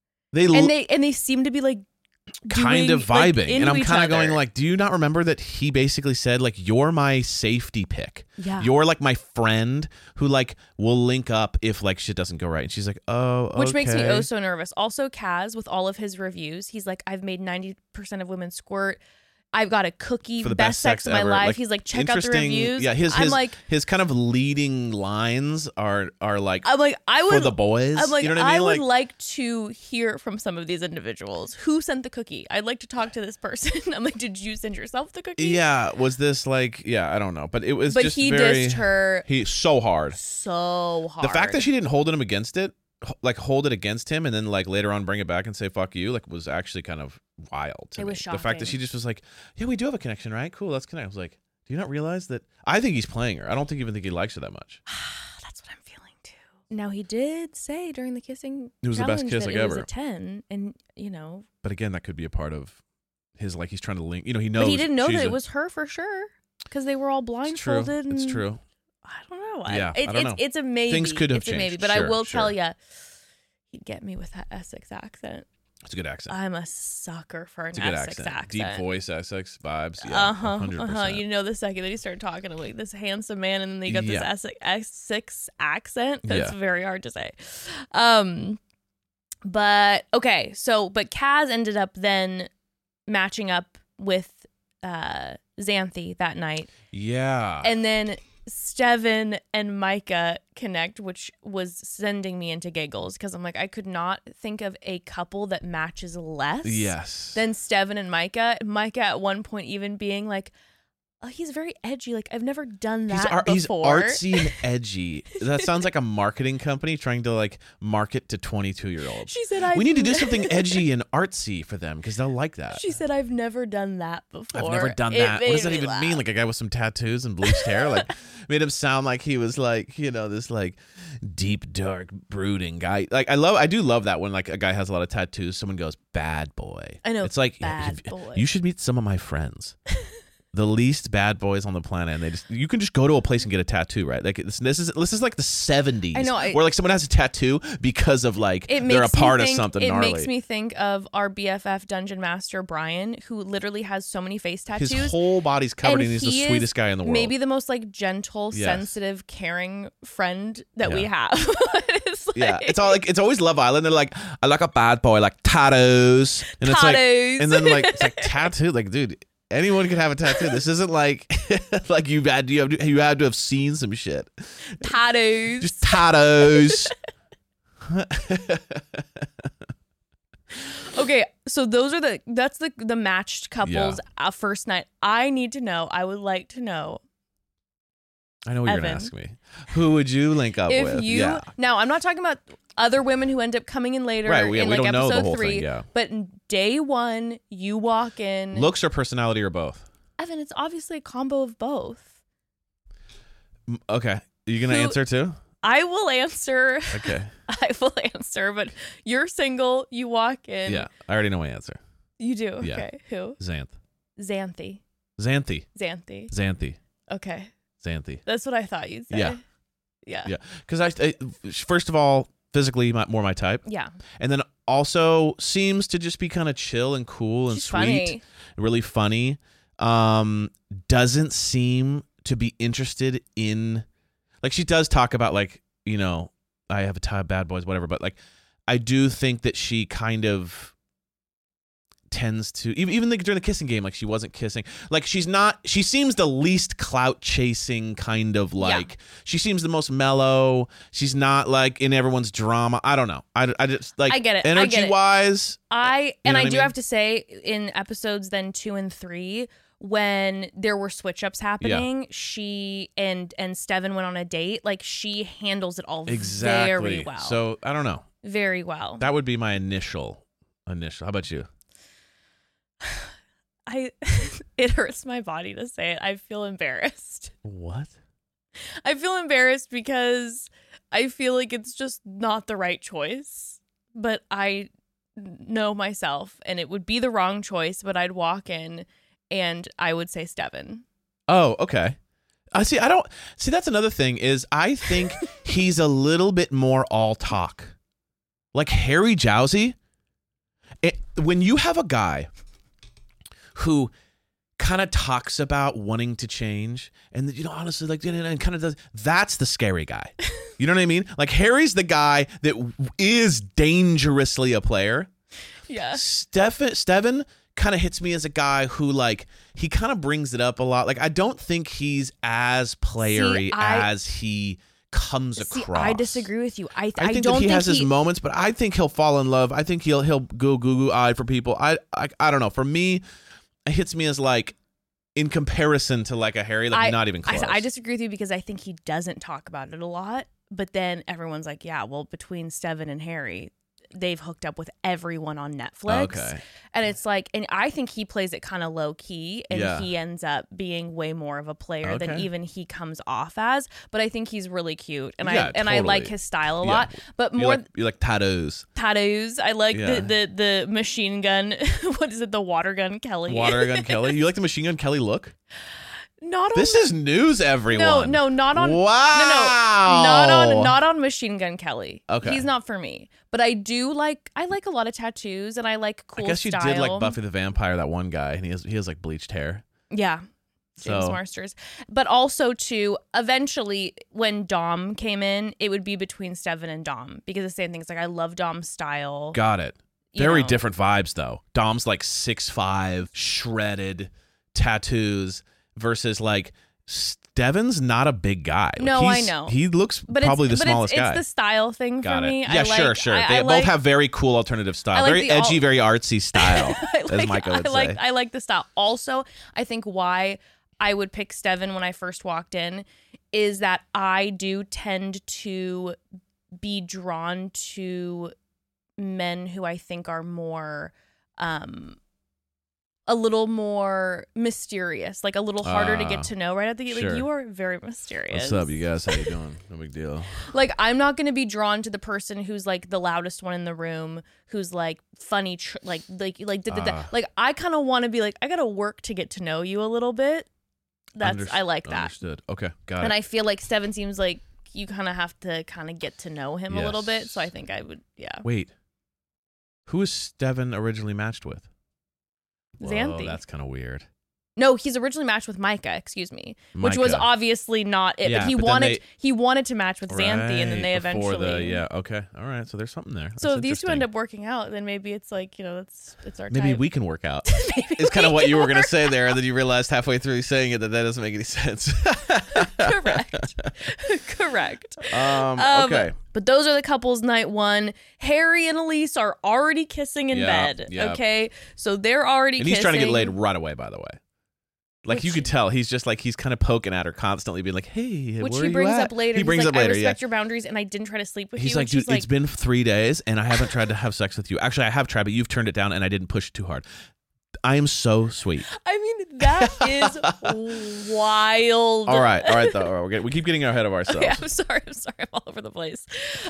They And they seem to be like, kind of doing, like, vibing. into And I'm each kind of going other. like, do you not remember that he basically said like, you're my safety pick. Yeah. You're like my friend who like will link up if like shit doesn't go right. And she's like, oh, Which makes me okay. oh so nervous. Also, Kaz, with all of his reviews, he's like, I've made 90% of women squirt. I've got a cookie, For the best sex of my ever. life. Like, He's like, check out the interesting- reviews. Yeah, I'm like, his kind of leading lines are like I would for the boys. I'm like, you know what I mean? would like to hear from some of these individuals. Who sent the cookie? I'd like to talk to this person. I'm like, did you send yourself the cookie? yeah, was this like, yeah, I don't know, but it was But just he very, dissed her he so hard. so hard. The fact that she didn't hold him against it, like hold it against him, and then like later on bring it back and say "fuck you," like was actually kind of wild. To It me. was The fact that shocking. she just was like, "Yeah, we do have a connection, right? Cool, let's connect." I was like, "Do you not realize that?" I think he's playing her. I don't even think he likes her that much. That's what I'm feeling too. Now he did say during the kissing It was the best challenge kiss that like it was ever. a 10, and you know, But again, that could be a part of his like he's trying to link. You know, he knows. but he didn't know she's that a- it was her for sure because they were all It's true. blindfolded. It's and true. I don't know. Yeah, I don't know. It's a maybe. Things could have it's a maybe, changed. but I Sure, will sure. tell you, he'd get me with that Essex accent. It's a good accent. I'm a sucker for an It's a good Essex accent. Deep voice, Essex vibes. Yeah, 100%. You know, the second that he started talking, I'm like, this handsome man, and then they got this Yeah. Essex accent. That's Yeah. very hard to say. But okay, but Kaz ended up then matching up with Xanthi that night, Yeah. and then Steven and Micah connect, which was sending me into giggles because I'm like, I could not think of a couple that matches less yes. than Steven and Micah. Micah at one point even being like, oh, he's very edgy. Like, I've never done that He's before. artsy and edgy. That sounds like a marketing company trying to like market to 22-year-olds. She said, We need to do something edgy and artsy for them because they'll like that. She said, I've never done that before. I've never done It that. What made does that me even laugh. mean? Like a guy with some tattoos and bleached hair? Like made him sound like he was like, you know, this like deep, dark, brooding guy. Like I do love that when like a guy has a lot of tattoos, someone goes, bad boy. I know, It's like bad boy. you should meet some of my friends. the least bad boys on the planet, and you can just go to a place and get a tattoo, right? Like this is like the 70s. I know, where like someone has a tattoo because of like they're a part of something gnarly. It makes me think of our BFF Dungeon Master Brian, who literally has so many face tattoos. His whole body's covered, and he's the sweetest guy in the world. Maybe the most like gentle, sensitive, caring friend that we have. It's always Love Island. They're like, I like a bad boy, like tattoos, and it's like, and then like it's like tattoo, like dude. Anyone can have a tattoo. This isn't like like you had to have seen some shit. Tattoos. Just tattoos. Okay, so that's the matched couples first night. I would like to know. I know what Evan, you're gonna ask me. Who would you link up with? Now I'm not talking about other women who end up coming in later in we like don't know the episode whole 3. thing, yeah. But day 1, you walk in. Looks or personality or both? Evan, it's obviously a combo of both. Okay. Are you going to answer too? I will answer. Okay. I will answer, but you're single, you walk in. Yeah, I already know my answer. You do? Okay. Yeah. Who? Xanthi. Xanthi. Okay. Xanthi. That's what I thought you'd say. Yeah. Because I first of all, physically more my type. Yeah. And then also seems to just be kind of chill and cool and She's sweet. Funny. Really funny. Doesn't seem to be interested in, like, she does talk about like, you know, I have a tie of bad boys, whatever, but like I do think that she kind of tends to even like during the kissing game, like she wasn't kissing, like she seems the least clout chasing kind of, like she seems the most mellow. She's not like in everyone's drama. I don't know. I just like, I get it. Energy wise. I do have to say, in episodes then 2 and 3, when there were switch ups happening, she and Steven went on a date. Like she handles it all very well. So I don't know. Very well. That would be my initial. How about you? It hurts my body to say it. I feel embarrassed. What? I feel embarrassed because I feel like it's just not the right choice. But I know myself, and it would be the wrong choice, but I'd walk in and I would say Steven. Oh, okay. I don't see, that's another thing is I think he's a little bit more all talk. Like Harry Jowsey. When you have a guy who kind of talks about wanting to change and, you know, honestly, like, and kind of does, that's the scary guy. You know what I mean? Like Harry's the guy that is dangerously a player. Yeah. Steven kind of hits me as a guy who, like, he kind of brings it up a lot. Like, I don't think he's as playery as he comes across. I disagree with you. I think don't that he think has his moments, but I think he'll fall in love. I think he'll go goo-goo-eyed for people. I don't know. For me, it hits me as like, in comparison to like a Harry, like not even close. I disagree with you because I think he doesn't talk about it a lot. But then everyone's like, yeah, well, between Steven and Harry, they've hooked up with everyone on Netflix. Okay. And it's like, and I think he plays it kind of low key, and he ends up being way more of a player than even he comes off as. But I think he's really cute, and I like his style a lot. But more, you like tattoos. Tattoos. I like the machine gun. What is it? The water gun Kelly. Water gun Kelly. You like the machine gun Kelly look? This is news, everyone. No, not on. Wow. Not on Machine Gun Kelly. Okay, he's not for me. But I like a lot of tattoos, and I like cool. I guess you did like Buffy the Vampire, that one guy, and he has like bleached hair. Yeah, James Marsters. But also too, eventually when Dom came in, it would be between Steven and Dom, because the same thing is like I love Dom's style. Got it. Very different vibes though. Dom's like 6'5", shredded, tattoos. Versus like Steven's not a big guy. Like, no, I know. He looks probably the smallest guy. It's the style thing for me. Yeah, sure. They both have very cool alternative style. Very edgy, very artsy style, as Micah would say. I like the style. Also, I think why I would pick Steven when I first walked in is that I do tend to be drawn to men who I think are more a little more mysterious, like a little harder to get to know right at the sure. like you are very mysterious. What's up, you guys? How you doing? No big deal. Like I'm not going to be drawn to the person who's like the loudest one in the room, who's like funny like I kind of want to be like I got to work to get to know you a little bit. I like that. Understood. Okay, got it. And I feel like Steven seems like you kind of have to kind of get to know him a little bit, so I think I would Wait. Who is Steven originally matched with? Xanthi. Whoa, that's kind of weird. No, he's originally matched with Micah, excuse me, which was Micah. obviously not it. Yeah, but he wanted to match with Xanthi, and then they eventually. Okay, all right. So there's something there. So That's if these two interesting. end up working out, then maybe it's like it's our Maybe type. we can work out. Maybe It's kind of we what can you were going work to say there, and then you realized halfway through saying it that doesn't make any sense. Correct. Okay. But those are the couples night one. Harry and Elise are already kissing in bed. Yeah. Okay, so they're already And kissing. he's trying to get laid right away, by the way. Like you could tell, he's just like he's kind of poking at her constantly, being like, "Hey, which where he are brings you at?" up later. He brings he's up like, later. I respect your boundaries, and I didn't try to sleep with He's you. like, "Dude, it's been 3 days, and I haven't tried to have sex with you. Actually, I have tried, but you've turned it down, and I didn't push it too hard. I am so sweet." I mean, that is wild. All right, though. All right, we keep getting ahead of ourselves. Okay, I'm sorry. I'm all over the place.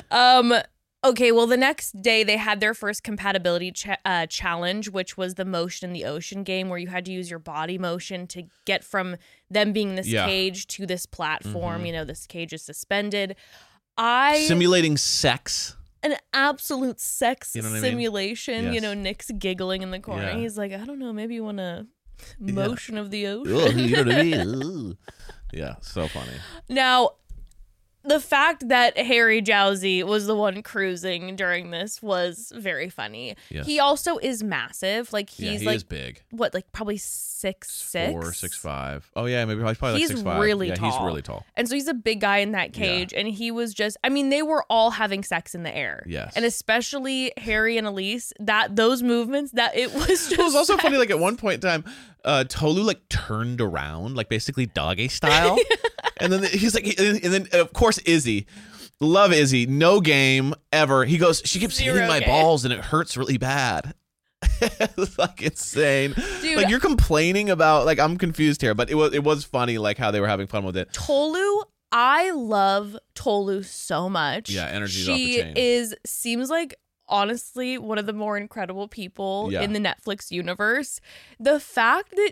Okay, well, the next day they had their first compatibility challenge, which was the motion in the ocean game, where you had to use your body motion to get from them being in this cage to this platform. Mm-hmm. This cage is suspended. Simulating sex. An absolute sex You know what I mean? simulation. Yes. Nick's giggling in the corner. Yeah. He's like, I don't know, maybe you want to motion of the ocean. Ugh, you know what I mean? Ugh. Yeah, so funny. Now, the fact that Harry Jowsey was the one cruising during this was very funny. Yes. He also is massive. Like he's he like is big. what, like probably 6'6"? 4, 6'5". Oh yeah, maybe he's probably He's like 6'5". really yeah, tall. He's really tall. And so he's a big guy in that cage, and he was just, I mean, they were all having sex in the air. Yes. And especially Harry and Elise, those movements, that it was just It was also funny, like at one point in time, Tolu like turned around, like basically doggy style. And then he's like, and then of course Izzy, love Izzy, no game ever. He goes, she keeps hitting my balls and it hurts really bad. It's like insane. Dude, like you're complaining about, like I'm confused here, but it was funny, like how they were having fun with it. Tolu, I love Tolu so much. Yeah, energy's off the chain. She seems like honestly one of the more incredible people in the Netflix universe. The fact that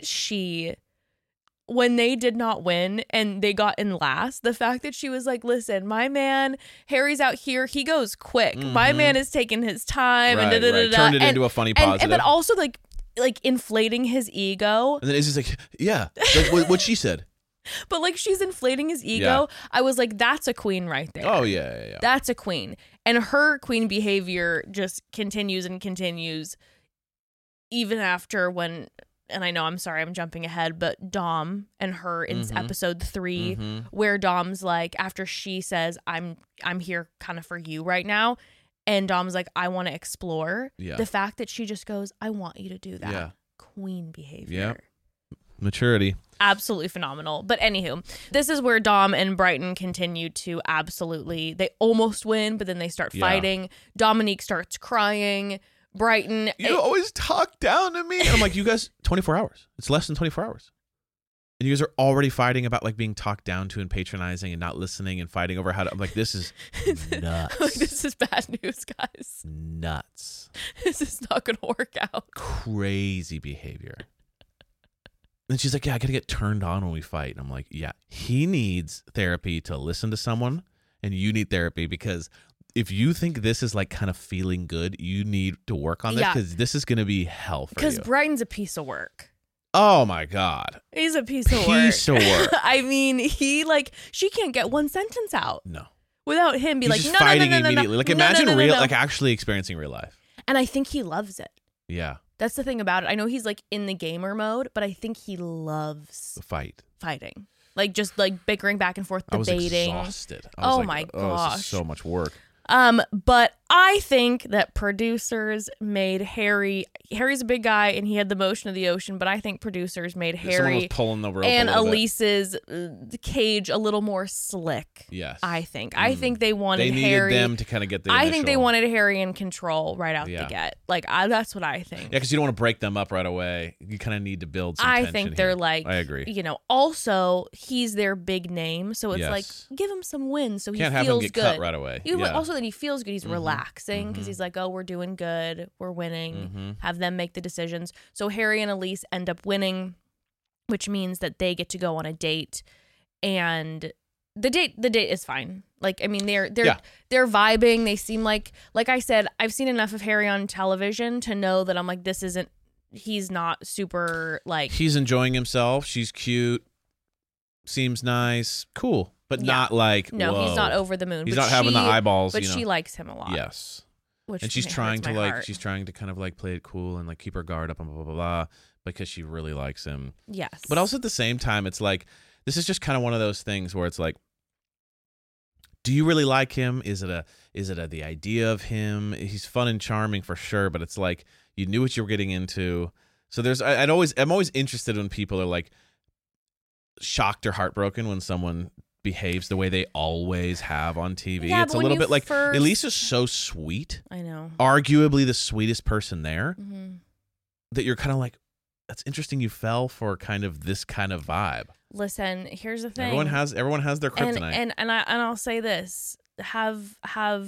when they did not win and they got in last, the fact that she was like, listen, my man, Harry's out here, he goes quick. Mm-hmm. My man is taking his time and right. Turned it into a funny positive. But also like inflating his ego. And then Izzy's like, yeah, like what she said. But like she's inflating his ego. Yeah. I was like, that's a queen right there. Oh, yeah. That's a queen. And her queen behavior just continues and continues even after when... And I know, I'm sorry, I'm jumping ahead, but Dom and her in episode 3, where Dom's like, after she says, I'm here kind of for you right now, and Dom's like, I want to explore. Yeah. The fact that she just goes, I want you to do that. Yeah. Queen behavior. Yeah. Maturity. Absolutely phenomenal. But anywho, this is where Dom and Brighton continue to they almost win, but then they start fighting. Dominique starts crying. Brighton, you always talk down to me. And I'm like, you guys, 24 hours. It's less than 24 hours. And you guys are already fighting about like being talked down to and patronizing and not listening and fighting over how to. I'm like, this is nuts. Like, this is bad news, guys. Nuts. This is not going to work out. Crazy behavior. And she's like, yeah, I got to get turned on when we fight. And I'm like, yeah, he needs therapy to listen to someone, and you need therapy because if you think this is like kind of feeling good, you need to work on this because this is going to be hell for you. Because Brighton's a piece of work. Oh my God. He's a piece of work. I mean, she can't get one sentence out. No. Without him be He's like, just no, fighting no, no, immediately. no, like no, imagine no, like actually experiencing real life. And I think he loves it. Yeah. That's the thing about it. I know he's like in the gamer mode, but I think he loves the fighting. Like just like bickering back and forth, debating. I was exhausted. Oh my gosh. This is so much work. But I think that producers made Harry's a big guy and he had the motion of the ocean, but I think producers made Someone was Harry pulling the rope and a little bit. Elise's cage a little more slick. Yes. I think they wanted They needed Harry. them to kind of get the I think they initial- wanted Harry in control right out Yeah. the get. Like that's what I think. Yeah, because you don't want to break them up right away. You kind of need to build some I tension think they're here. like, I agree. Also he's their big name, so it's Yes. like give him some wins so Can't he have feels him get good. cut right away. Yeah. Also that he feels good. He's Mhm. relaxing because Mhm. he's like, oh, we're doing good, we're winning. Mhm. Have them make the decisions. So Harry and Elise end up winning, which means that they get to go on a date, and the date is fine. Like, I mean, they're vibing. They seem like I said, I've seen enough of Harry on television to know that I'm like, he's not super like. He's enjoying himself. She's cute. Seems nice. Cool. But Yeah. not like, No, whoa. he's not over the moon. He's but not having the eyeballs. But you know. she likes him a lot. Yes. Which And she's hurts trying to my like, heart. she's trying to kind of like play it cool and like keep her guard up and blah, blah, blah, blah, because she really likes him. Yes. But also at the same time, it's like, this is just kind of one of those things where it's like, do you really like him? Is it the idea of him? He's fun and charming for sure, but it's like you knew what you were getting into. So I'm always interested when people are like shocked or heartbroken when someone behaves the way they always have on TV. Yeah, It's but a when little you bit like first- Elise is so sweet, I know. arguably the sweetest person there, hmm that you're kind of like, that's interesting. You fell for kind of this kind of vibe. Listen, here's the thing. Everyone has their kryptonite. And I'll say this: have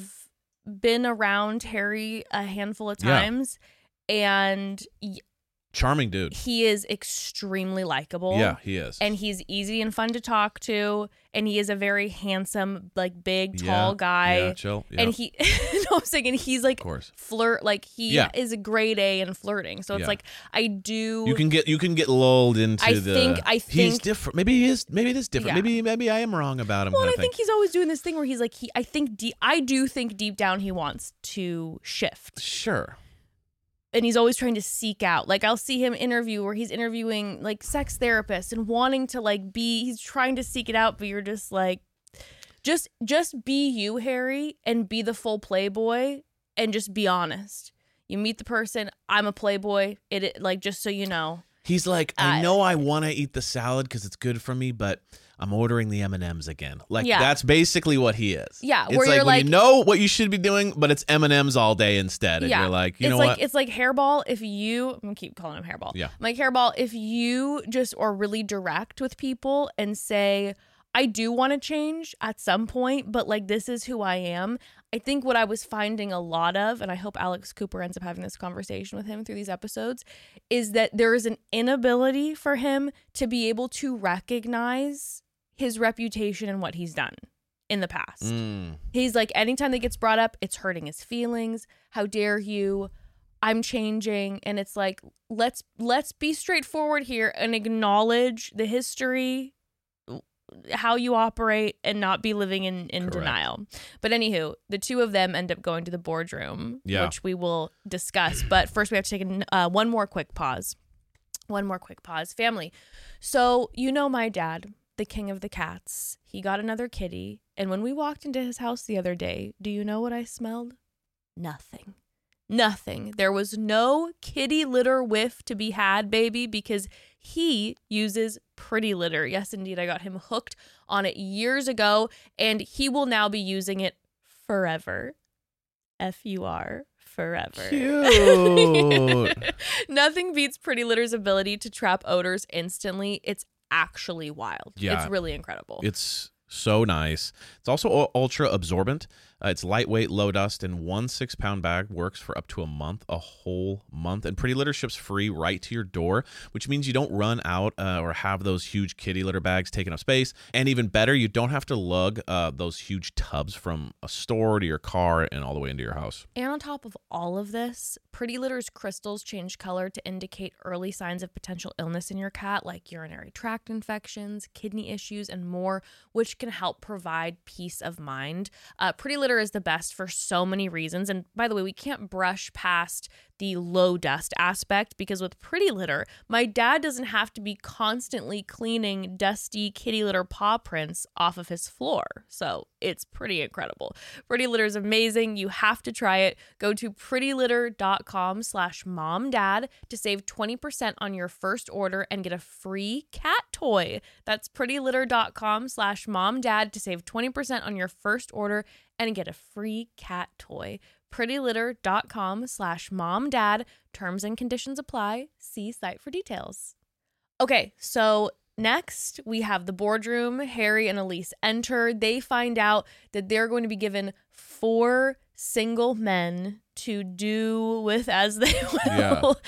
been around Harry a handful of Yeah. times, and Charming dude. he is extremely likable. Yeah, he is. And he's easy and fun to talk to, and he is a very handsome, like big, tall guy. Yeah, chill. Yeah, And he, no, I'm saying, and he's like of course. flirt, like he Yeah. is a grade A in flirting. So it's Yeah. like I do. You can get lulled into I the. think he's different. Maybe he is. Maybe it is different. Yeah. Maybe I am wrong about him. Well, and kind I of think he's always doing this thing where he's like I do think deep down he wants to shift. Sure. And he's always trying to seek out. Like I'll see him interview where he's interviewing like sex therapists and wanting to like he's trying to seek it out, but you're just like just be you, Harry, and be the full playboy and just be honest. You meet the person, I'm a playboy. It like just so you know. He's like, I know I want to eat the salad because it's good for me, but I'm ordering the M&Ms again. Like Yeah. that's basically what he is. Yeah, It's where like you're when like- you know what you should be doing, but it's M&Ms all day instead, and Yeah. you're like, you it's know like what? it's like Hairball. If you, I'm gonna keep calling him Hairball. Yeah. I'm like Hairball. If you just are really direct with people and say, I do want to change at some point, but like this is who I am. I think what I was finding a lot of, and I hope Alex Cooper ends up having this conversation with him through these episodes, is that there is an inability for him to be able to recognize his reputation and what he's done in the past. He's like, anytime that gets brought up, it's hurting his feelings. How dare you? I'm changing. And it's like, let's be straightforward here and acknowledge the history, how you operate, and not be living in Correct. denial. But anywho, the two of them end up going to the boardroom, Yeah. which we will discuss. But first we have to take one more quick pause. Family. So, you know my dad, the king of the cats. He got another kitty. And when we walked into his house the other day, do you know what I smelled? Nothing. There was no kitty litter whiff to be had, baby, because he uses Pretty Litter. Yes, indeed. I got him hooked on it years ago, and he will now be using it forever. F-U-R, forever. Cute. Nothing beats Pretty Litter's ability to trap odors instantly. It's actually wild. Yeah. It's really incredible. It's so nice. It's also ultra absorbent. It's lightweight, low dust, and 1 6-pound bag works for up to a whole month. And Pretty Litter ships free right to your door, which means you don't run out or have those huge kitty litter bags taking up space. And even better, you don't have to lug those huge tubs from a store to your car and all the way into your house. And on top of all of this, Pretty Litter's crystals change color to indicate early signs of potential illness in your cat, like urinary tract infections, kidney issues, and more, which which can help provide peace of mind. Pretty Litter is the best for so many reasons. And by the way, we can't brush past the low dust aspect, because with Pretty Litter, my dad doesn't have to be constantly cleaning dusty kitty litter paw prints off of his floor. So it's pretty incredible. Pretty Litter is amazing. You have to try it. Go to prettylitter.com/momdad to save 20% on your first order and get a free cat toy. That's prettylitter.com/momdad to save 20% on your first order and get a free cat toy. prettylitter.com/momdad. Terms and conditions apply. See site for details. Okay, so next we have the boardroom. Harry and Elise enter. They find out that they're going to be given 4 single men to do with as they will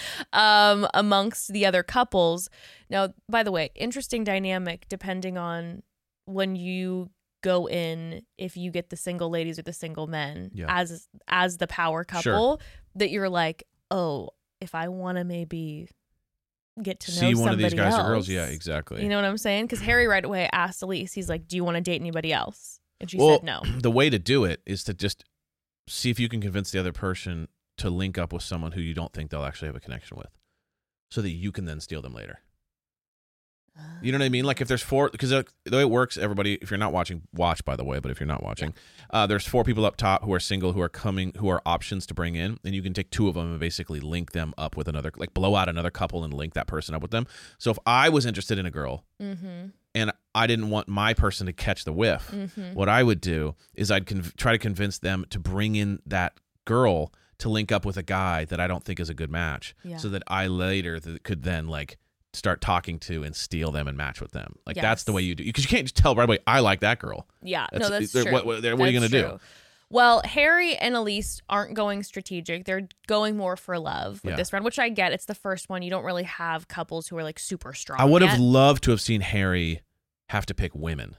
amongst the other couples. Now, by the way, interesting dynamic depending on when you go in, if you get the single ladies or the single men as the power couple, that you're like, oh, if I want to maybe get to know see one of somebody these guys else, or girls, yeah, exactly. You know what I'm saying? Because Harry right away asked Elise, he's like, do you want to date anybody else? And she said no. The way to do it is to just see if you can convince the other person to link up with someone who you don't think they'll actually have a connection with, so that you can then steal them later. You know what I mean? Like if there's 4, because the way it works, everybody, if you're not watching, watch, by the way, but if you're not watching, there's 4 people up top who are single, who are options to bring in, and you can take 2 of them and basically link them up with another, like blow out another couple and link that person up with them. So if I was interested in a girl and I didn't want my person to catch the whiff, what I would do is I'd try to convince them to bring in that girl to link up with a guy that I don't think is a good match, so that I later could then like start talking to and steal them and match with them. Like that's the way you do, because you can't just tell right away, I like that girl. Yeah, that's true. What are you going to do? Well, Harry and Elise aren't going strategic. They're going more for love with this round, which I get. It's the first one. You don't really have couples who are like super strong. I would have loved to have seen Harry have to pick women,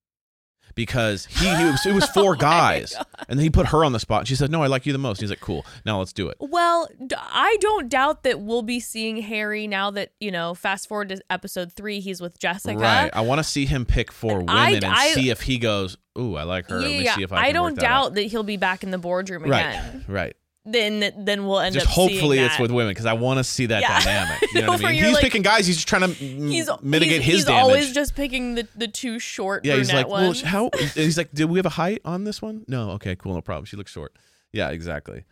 because it was 4 guys, and then he put her on the spot. And she said, "No, I like you the most." And he's like, "Cool, now let's do it." Well, I don't doubt that we'll be seeing Harry now that, fast forward to episode 3, he's with Jessica. Right. I want to see him pick 4 women and see if he goes, "Ooh, I like her." Let me see if I can don't work that doubt out. that he'll be back in the boardroom again. Right. Then we'll end just up seeing hopefully that. it's with women, because I want to see that dynamic. You know what I mean? He's like, picking guys. He's just trying to mitigate his damage. He's always just picking the 2 short brunette he's like, ones. well, he's like, did we have a height on this one? No. Okay, cool, no problem. She looks short. Yeah, exactly.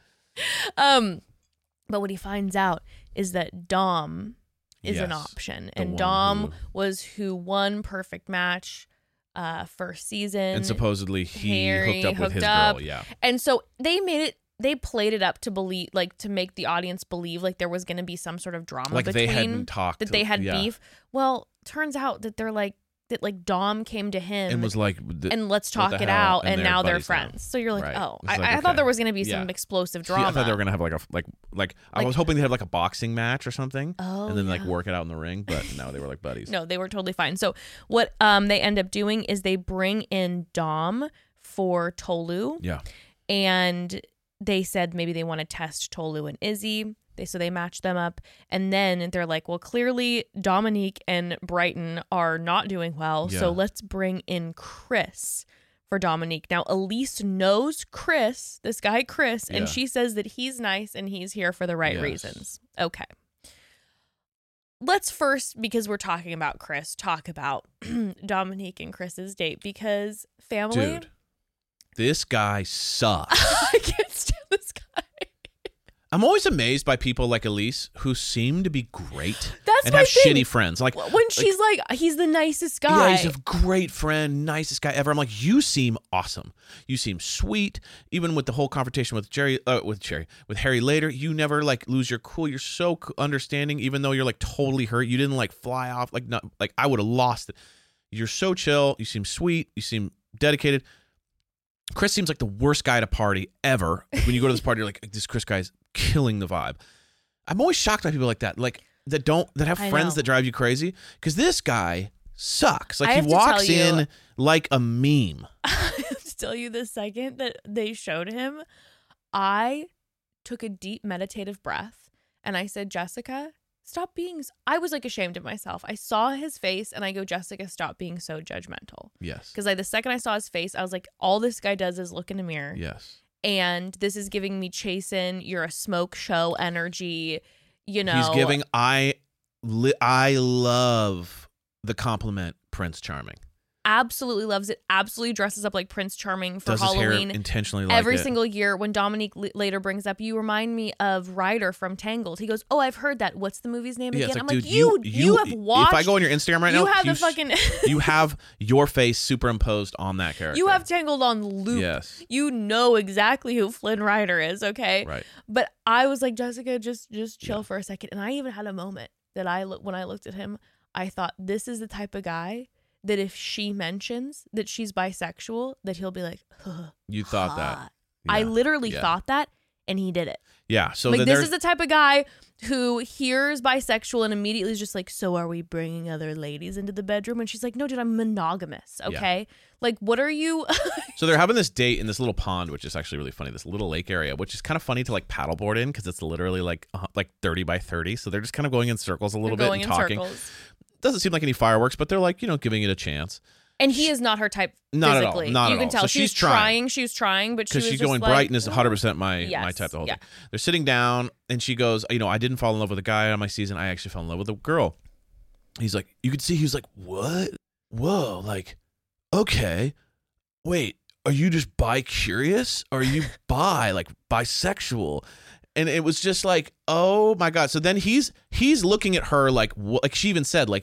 But what he finds out is that Dom is an option, and Dom was who won Perfect Match first season, and supposedly he Harry hooked up with his girl. Yeah, and so they played it up to believe, like, to make the audience believe like there was going to be some sort of drama, like between, they hadn't talked, that they had beef. Well, turns out that they're like that, like Dom came to him and was like, and let's talk it out, and now they're friends. Now. So you're like, oh, I thought there was going to be some explosive drama. I thought they were going to have I was hoping they'd have like a boxing match or something, and then like work it out in the ring. But no, they were like buddies. No, they were totally fine. So what they end up doing is they bring in Dom for Tolu. Yeah, and they said maybe they want to test Tolu and Izzy. So they matched them up. And then they're like, well, clearly Dominique and Brighton are not doing well. Yeah. So let's bring in Chris for Dominique. Now, Elise knows Chris, this guy Chris, and she says that he's nice and he's here for the right reasons. Okay. Let's first, because we're talking about Chris, talk about Dominique and Chris's date, because family... Dude, this guy sucks. I can't stand this guy. I'm always amazed by people like Elise who seem to be great and have thing. Shitty friends. Like when she's like, he's the nicest guy. Yeah, he's a great friend, nicest guy ever. I'm like, you seem awesome. You seem sweet. Even with the whole confrontation with Harry later, you never like lose your cool. You're so understanding, even though you're like totally hurt. You didn't like fly off. Like I would have lost it. You're so chill. You seem sweet. You seem dedicated. Chris seems like the worst guy at a party ever. Like when you go to this party, you're like, this Chris guy's killing the vibe. I'm always shocked by people like that, like that have friends that drive you crazy, because this guy sucks. Like he walks in like a meme. I have to tell you, the second that they showed him, I took a deep meditative breath and I said, Jessica, stop being. I was like ashamed of myself. I saw his face and I go, Jessica, stop being so judgmental. Yes. Because the second I saw his face, I was like, all this guy does is look in a mirror. Yes. And this is giving me Chasen, you're a smoke show energy, you know. He's giving, I love the compliment Prince Charming. Absolutely loves it. Absolutely dresses up like Prince Charming for Does Halloween. His hair intentionally like every it. single year. When Dominique later brings up, you remind me of Ryder from Tangled. He goes, "Oh, I've heard that. What's the movie's name again?" It's I'm dude, like, you have watched. If I go on your Instagram right now, you have the fucking. you have your face superimposed on that character. You have Tangled on loop. Yes. You know exactly who Flynn Rider is. Okay. Right. But I was like, Jessica, just chill for a second. And I even had a moment that when I looked at him, I thought, this is the type of guy that if she mentions that she's bisexual, that he'll be like, you thought that. Yeah. I literally thought that, and he did it. Yeah. So like, then this is the type of guy who hears bisexual and immediately is just like, so are we bringing other ladies into the bedroom? And she's like, no, dude, I'm monogamous. Okay. Yeah. Like, what are you? So they're having this date in this little pond, which is actually really funny. This little lake area, which is kind of funny to like paddleboard in because it's literally like 30 by 30. So they're just kind of going in circles a little bit and talking. Circles. Doesn't seem like any fireworks, but they're like, giving it a chance. And he is not her type not physically. At all. Not you at can all. tell So she's trying. She was trying, but she was she's just going like, Brighton is 100% my type the whole thing. They're sitting down, and she goes, I didn't fall in love with a guy on my season. I actually fell in love with a girl. He's like, you could see he was like, what? Whoa, like, okay, wait, are you just bi-curious? Or are you bisexual? And it was just like, oh my God. So then he's looking at her like she even said what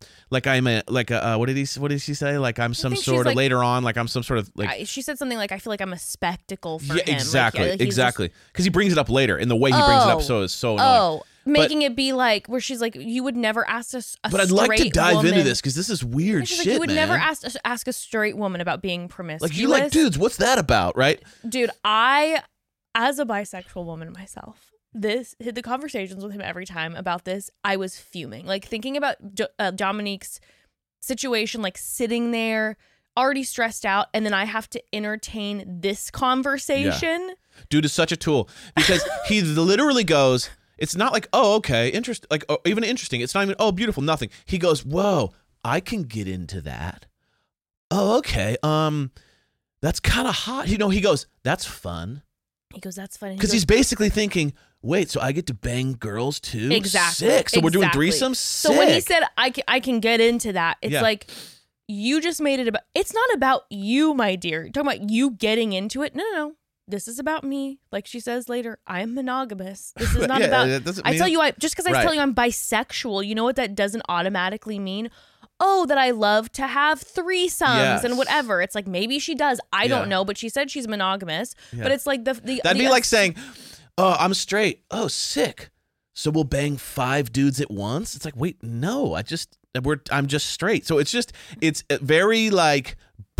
did she say? Like I'm some sort of like, later on, like I'm some sort of like she said something like I feel like I'm a spectacle for him. Exactly. Like, exactly. Because he brings it up later and the way he brings it up is so annoying. Making it be like where she's like, you would never ask a but I'd like to dive into this because this is weird shit, like, you would man. never ask a straight woman about being promiscuous. Like you like dudes, what's that about, right? Dude, as a bisexual woman myself, the conversations with him every time about this, I was fuming. Like thinking about Dominique's situation, like sitting there already stressed out, and then I have to entertain this conversation. Yeah. Dude is such a tool because he literally goes, it's not like, oh, okay, interesting, like even interesting. It's not even, oh, beautiful, nothing. He goes, whoa, I can get into that. Oh, okay. That's kind of hot. He goes, that's fun. He goes, that's funny. Because he's basically thinking, wait, so I get to bang girls too? Exactly. Sick. So we're doing threesomes? Sick. So when he said, I can get into that, it's like, you just made it about, it's not about you, my dear. You're talking about you getting into it. No. This is about me. Like she says later, I'm monogamous. This is not about, I tell you, just because I tell you I'm bisexual, you know what that doesn't automatically mean? Oh, that I love to have threesomes and whatever. It's like, maybe she does. I don't know, but she said she's monogamous. Yeah. But it's like that'd be like saying, oh, I'm straight. Oh, sick. So we'll bang 5 dudes at once? It's like, wait, no, I'm just straight. So it's very like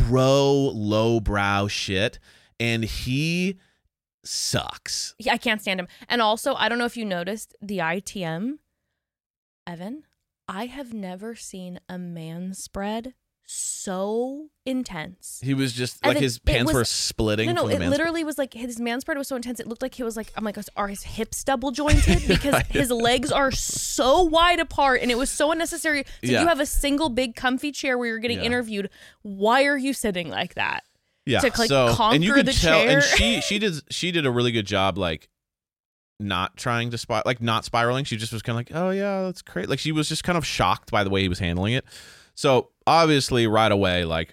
lowbrow shit. And he sucks. I can't stand him. And also, I don't know if you noticed the ITM, Evan. I have never seen a man spread so intense. He was just like his pants were splitting. No, it literally was like his man spread was so intense. It looked like he was like, I'm like, are his hips double jointed? Because his legs are so wide apart and it was so unnecessary. So you have a single big comfy chair where you're getting interviewed. Why are you sitting like that? Yeah. To conquer and you could the tell, chair. and she did a really good job, like not trying to not spiraling. She just was kind of like, oh yeah, that's great. Like she was just kind of shocked by the way he was handling it. So obviously right away, like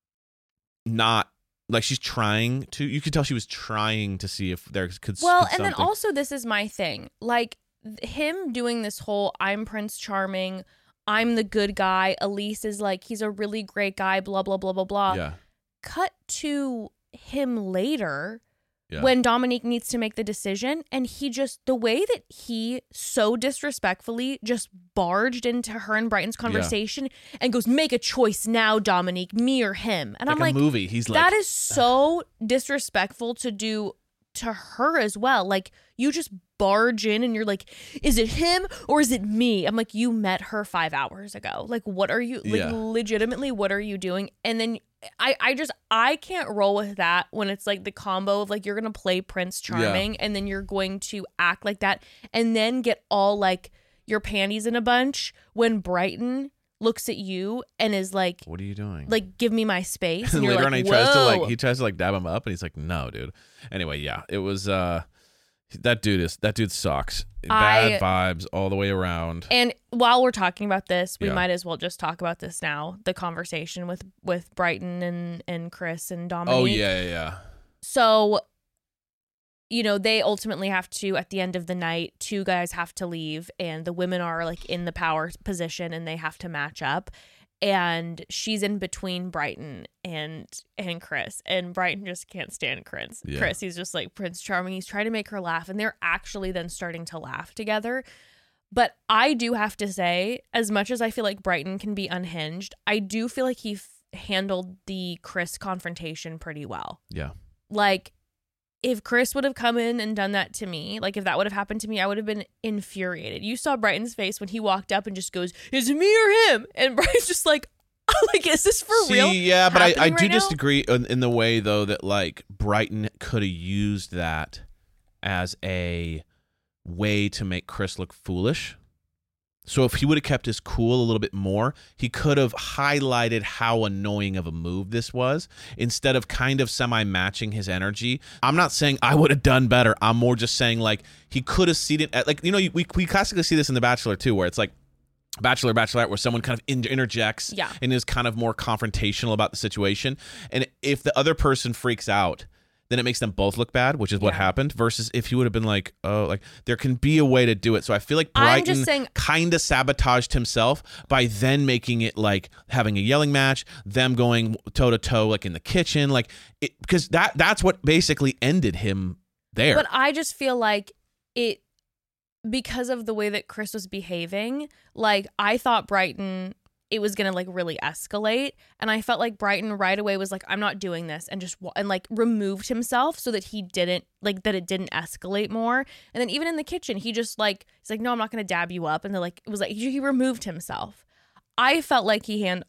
not like she's trying to. You could tell she was trying to see if there could. And then also this is my thing, like him doing this whole I'm Prince Charming, I'm the good guy. Elise is like he's a really great guy. Blah blah blah blah blah. Yeah. Cut to him later. Yeah. When Dominique needs to make the decision, and the way that he so disrespectfully just barged into her and Brighton's conversation and goes, make a choice now, Dominique, me or him. And I'm like, movie. He's like, that is so disrespectful to do to her as well. Like, you just barge in and you're like, is it him or is it me? I'm like, you met her 5 hours ago. Like, what are you, like, legitimately, what are you doing? And then I can't roll with that when it's like the combo of like you're gonna play Prince Charming and then you're going to act like that and then get all like your panties in a bunch when Brighton looks at you and is like, what are you doing? Like, give me my space. And And you're later like, on, he tries to dab him up, and he's like, no, dude. Anyway, yeah, it was that dude sucks. Bad vibes all the way around. And while we're talking about this, we Yeah. might as well just talk about this now. The conversation with Brighton and Chris and Dominique. Oh yeah. So, they ultimately have to, at the end of the night, 2 guys have to leave, and the women are like in the power position, and they have to match up. And she's in between Brighton and Chris, and Brighton just can't stand Chris. Yeah. Chris, he's just like Prince Charming. He's trying to make her laugh, and they're actually then starting to laugh together. But I do have to say, as much as I feel like Brighton can be unhinged, I do feel like he handled the Chris confrontation pretty well. Yeah. Like, if Chris would have come in and done that to me, like if that would have happened to me, I would have been infuriated. You saw Brighton's face when he walked up and just goes, is it me or him? And Brighton's just like, is this for real? Yeah, but I do right now? disagree in the way, though, that like Brighton could have used that as a way to make Chris look foolish. So if he would have kept his cool a little bit more, he could have highlighted how annoying of a move this was instead of kind of semi-matching his energy. I'm not saying I would have done better. I'm more just saying like he could have seen it. Like, we classically see this in The Bachelor too, where it's like Bachelor, Bachelorette, where someone kind of interjects and is kind of more confrontational about the situation. And if the other person freaks out, then it makes them both look bad, which is what happened, versus if he would have been like, oh, like there can be a way to do it. So I feel like Brighton kind of sabotaged himself by then making it like having a yelling match, them going toe to toe, like in the kitchen, like because that's what basically ended him there. But I just feel like it, because of the way that Chris was behaving, like I thought Brighton, it was gonna like really escalate, and I felt like Brighton right away was like, I'm not doing this, and just like removed himself so that he didn't like that it didn't escalate more. And then even in the kitchen, he just like, he's like, no, I'm not gonna dab you up, and they're like, it was like he removed himself. I felt like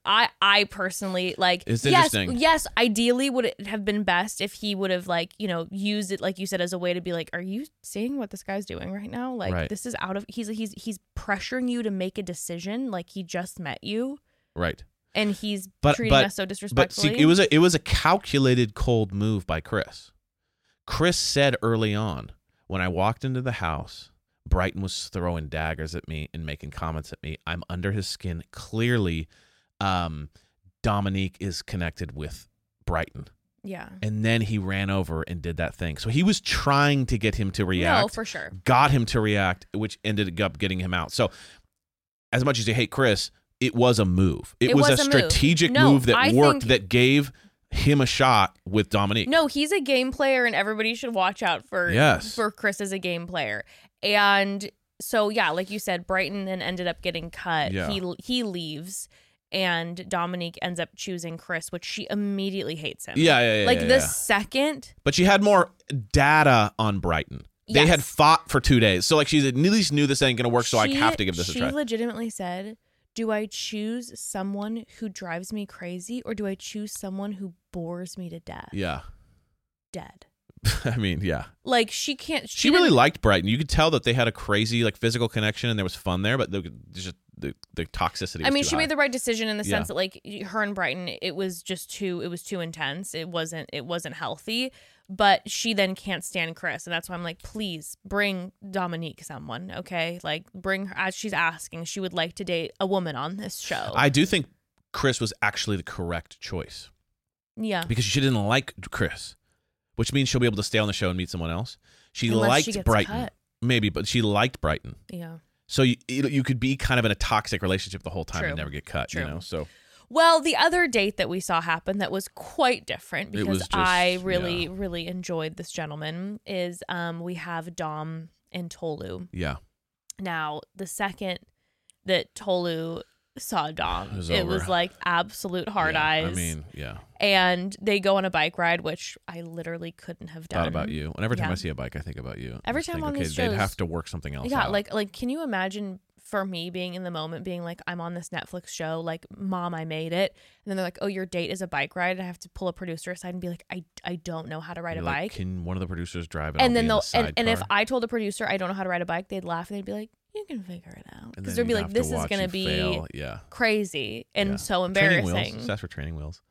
I personally like, it's interesting. Yes, ideally would it have been best if he would have like, used it, like you said, as a way to be like, are you seeing what this guy's doing right now? Like this is out of, he's pressuring you to make a decision. Like he just met you. Right. And he's treating us so disrespectfully. But see, it was a calculated cold move by Chris. Chris said early on, when I walked into the house, Brighton was throwing daggers at me and making comments at me. I'm under his skin. Clearly, Dominique is connected with Brighton. Yeah. And then he ran over and did that thing. So he was trying to get him to react. No, for sure. Got him to react, which ended up getting him out. So as much as you hate Chris, it was a move. It was a strategic move that worked, that gave him a shot with Dominique. No, he's a game player, and everybody should watch out for Chris as a game player. And so, yeah, like you said, Brighton then ended up getting cut. Yeah. He leaves, and Dominique ends up choosing Chris, which she immediately hates him. Yeah. Like the second. But she had more data on Brighton. They had fought for 2 days. So like she at least knew this ain't going to work, so I have to give this a try. She legitimately said, do I choose someone who drives me crazy, or do I choose someone who bores me to death? Yeah. Dead. I mean, yeah. Like she can't. She really liked Brighton. You could tell that they had a crazy like physical connection and there was fun there, but the toxicity. I mean, was she too high. made the right decision in the sense that like her and Brighton, it was too intense. It wasn't healthy. But she then can't stand Chris, and that's why I'm like, please bring Dominique someone, okay? Like bring her, as she's asking. She would like to date a woman on this show. I do think Chris was actually the correct choice. Yeah, because she didn't like Chris. Which means she'll be able to stay on the show and meet someone else. Unless liked she gets Brighton. cut. Maybe, but she liked Brighton. Yeah. So you could be kind of in a toxic relationship the whole time and never get cut, True. So. Well, the other date that we saw happen that was quite different, because I really, really enjoyed this gentleman, is we have Dom and Tolu. Yeah. Now, the second that Tolu saw Dom, it was like absolute hard eyes. I mean, yeah. And they go on a bike ride, which I literally couldn't have done. Thought about you. And every time I see a bike, I think about you. Every time on these shows, they'd have to work something else Yeah, out. like can you imagine for me being in the moment, being like, I'm on this Netflix show, like, Mom, I made it. And then they're like, oh, your date is a bike ride. And I have to pull a producer aside and be like, I don't know how to ride a bike. Can one of the producers drive it? And then and if I told a producer I don't know how to ride a bike, they'd laugh and they'd be like, you can figure it out. And Because then they'll be you'd like, have to this is watch going to you be fail. Yeah. crazy and Yeah. so Training embarrassing. wheels. Just ask for training wheels.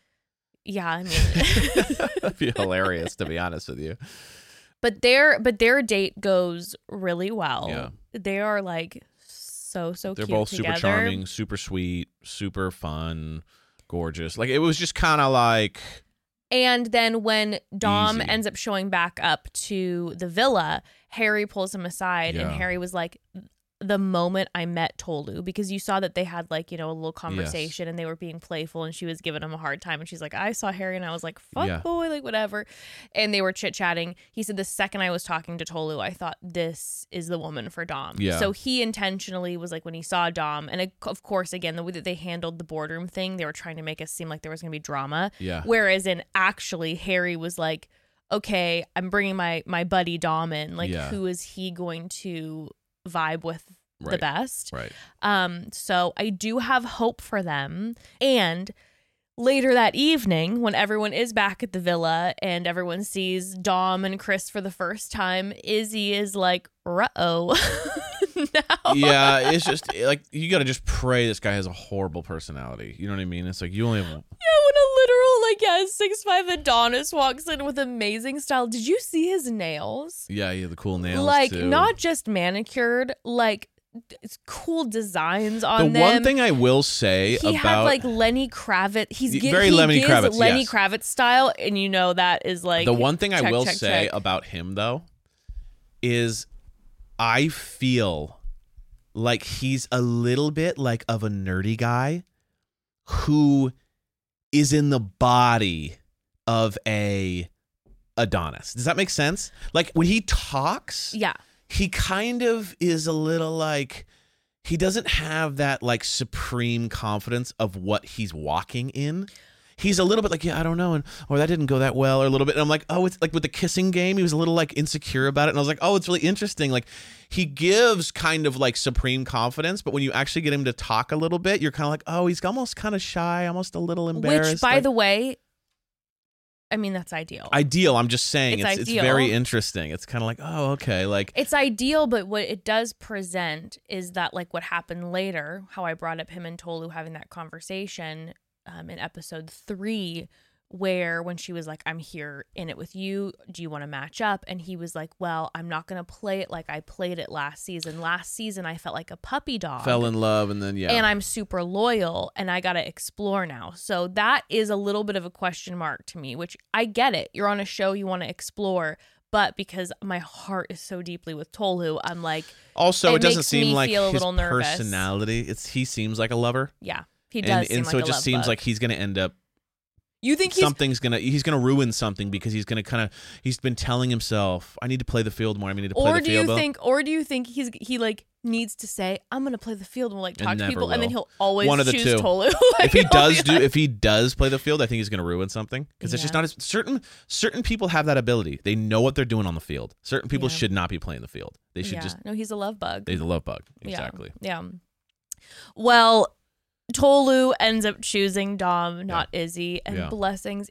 Yeah, I mean. That'd be hilarious, to be honest with you. But their date goes really well. Yeah. They are like so They're cute both together. super charming, super sweet, super fun, gorgeous. Like, it was just kind of like, And then when Dom Easy. ends up showing back up to the villa, Harry pulls him aside and Yeah. Harry was like, the moment I met Tolu, because you saw that they had like, a little conversation and they were being playful and she was giving him a hard time and she's like, I saw Harry and I was like, fuck Yeah. boy, like whatever. And they were chit-chatting. He said the second I was talking to Tolu, I thought this is the woman for Dom. Yeah. So he intentionally was like, when he saw Dom, and of course, again, the way that they handled the boardroom thing, they were trying to make us seem like there was going to be drama. yeah. Whereas in actually, Harry was like, okay, I'm bringing my buddy Dom in. Like, Yeah. who is he going to vibe with the Right. best? Right. So I do have hope for them. And later that evening, when everyone is back at the villa and everyone sees Dom and Chris for the first time, Izzy is like, ruh-oh. now. Yeah, it's just like, you got to just pray this guy has a horrible personality. You know what I mean? It's like, you only have. Yeah, when a literal 6'5" Adonis walks in with amazing style. Did you see his nails? Yeah, the cool nails. Like, too. not just manicured, like it's cool designs The on them. one thing I will say he about. had like Lenny Kravitz. Very Lenny Kravitz, Lenny yes. Kravitz style, and that is like the one thing I check, will check, say check. about him, though, is I feel like he's a little bit like of a nerdy guy who is in the body of a Adonis. Does that make sense? Like, when he talks, Yeah, he kind of is a little like, he doesn't have that like supreme confidence of what he's walking in. He's a little bit like, yeah, I don't know, or that didn't go that well, or a little bit. And I'm like, oh, it's like with the kissing game, he was a little like insecure about it. And I was like, oh, it's really interesting. Like, he gives kind of like supreme confidence, but when you actually get him to talk a little bit, you're kind of like, oh, he's almost kind of shy, almost a little embarrassed. which, by like, the way, I mean, that's ideal. ideal. I'm just saying, It's it's ideal. very interesting. It's kind of like, oh, okay, like, It's ideal, but what it does present is that, like, what happened later, how I brought up him and Tolu having that conversation in episode 3, where when she was like, I'm here in it with you, do you want to match up? And he was like, well, I'm not going to play it like I played it last season. Last season, I felt like a puppy dog. fell in love, and then And I'm super loyal, and I got to explore now. So that is a little bit of a question mark to me, which I get it. You're on a show, you want to explore. But because my heart is so deeply with Tolu, I'm like, also, it doesn't makes seem me like feel a his little nervous. personality. He seems like a lover. yeah, he does seem and like so a it just love seems bug. like he's going to end up You think he's he's gonna ruin something because he's gonna he's been telling himself, I need to play the field more. I need to play or the do you field. think he like needs to say, I'm gonna play the field and like talk to never people, and then will. he'll always One of the choose two. Tolu. If he He'll does be like- if he does play the field, I think he's gonna ruin something because it's just Yeah. not as certain people have that ability. They know what they're doing on the field. Certain people Yeah. should not be playing the field. They should yeah, just no, he's a love bug. they're the love bug. Exactly. Yeah. Well, Tolu ends up choosing Dom, not Izzy, and Yeah. blessings.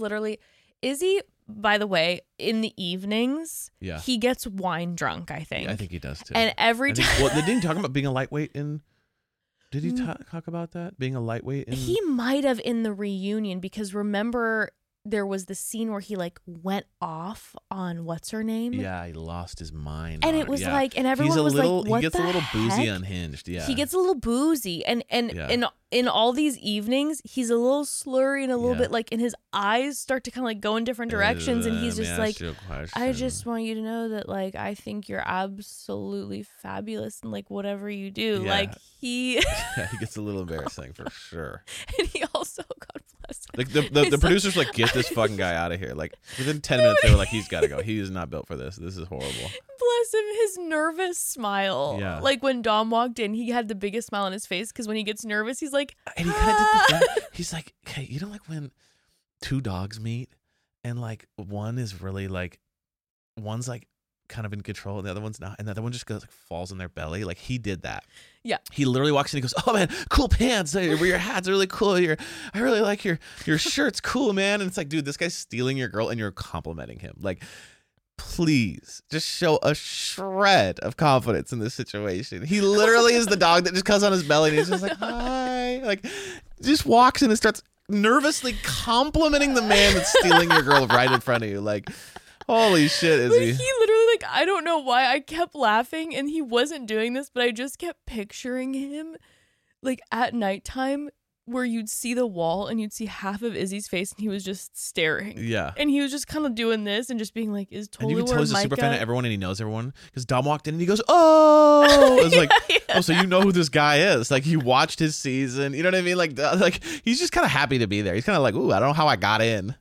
Izzy, by the way, in the evenings, Yeah. he gets wine drunk, I think. Yeah, I think he does too. And every I think- time well, they didn't talk about being a lightweight in. Did he talk about that? Being a lightweight in. he might have in the reunion, because remember there was the scene where he like went off on what's her name? Yeah, he lost his mind. And on it was yeah. like, and everyone He's a was little, like, what he gets the a little boozy, heck? unhinged. Yeah, He gets a little boozy, and Yeah. in all these evenings, he's a little slurry and a little Yeah. bit like, and his eyes start to kind of like go in different directions, and he's Let just me like, ask you a I question. just want you to know that like I think you're absolutely fabulous, and like whatever you do, Yeah. like he Yeah, he gets a little embarrassing for sure. and he also, God bless him. Like the He's producers were like, get this fucking guy out of here. Like within 10 minutes, they were like, he's got to go. He is not built for this. This is horrible. Bless him, his nervous smile. Yeah. Like when Dom walked in, he had the biggest smile on his face, because when he gets nervous, he's like, And he kind of did the thing. He's like, hey, you know, like when two dogs meet and like one is really like, one's like kind of in control and the other one's not, and the other one just goes like falls in their belly. Like he did that. Yeah. He literally walks in and he goes, oh man, cool pants. Hey, your hat's really cool. I really like your shirt's cool, man. And it's like, dude, this guy's stealing your girl and you're complimenting him. Like, please just show a shred of confidence in this situation. He literally is the dog that just comes on his belly and he's just like, hi. Like, just walks in and starts nervously complimenting the man that's stealing your girl right in front of you. Like, holy shit, is But he? he literally, like, I don't know why I kept laughing and he wasn't doing this, but I just kept picturing him, like, at nighttime where you'd see the wall and you'd see half of Izzy's face and he was just staring. Yeah. And he was just kind of doing this and just being like, is And you Tolu can tell or he's a super fan of Micah? everyone and he knows everyone. Because Dom walked in and he goes, oh! It's like, oh, so you know who this guy is. Like, he watched his season. You know what I mean? Like he's just kind of happy to be there. He's kind of like, ooh, I don't know how I got in.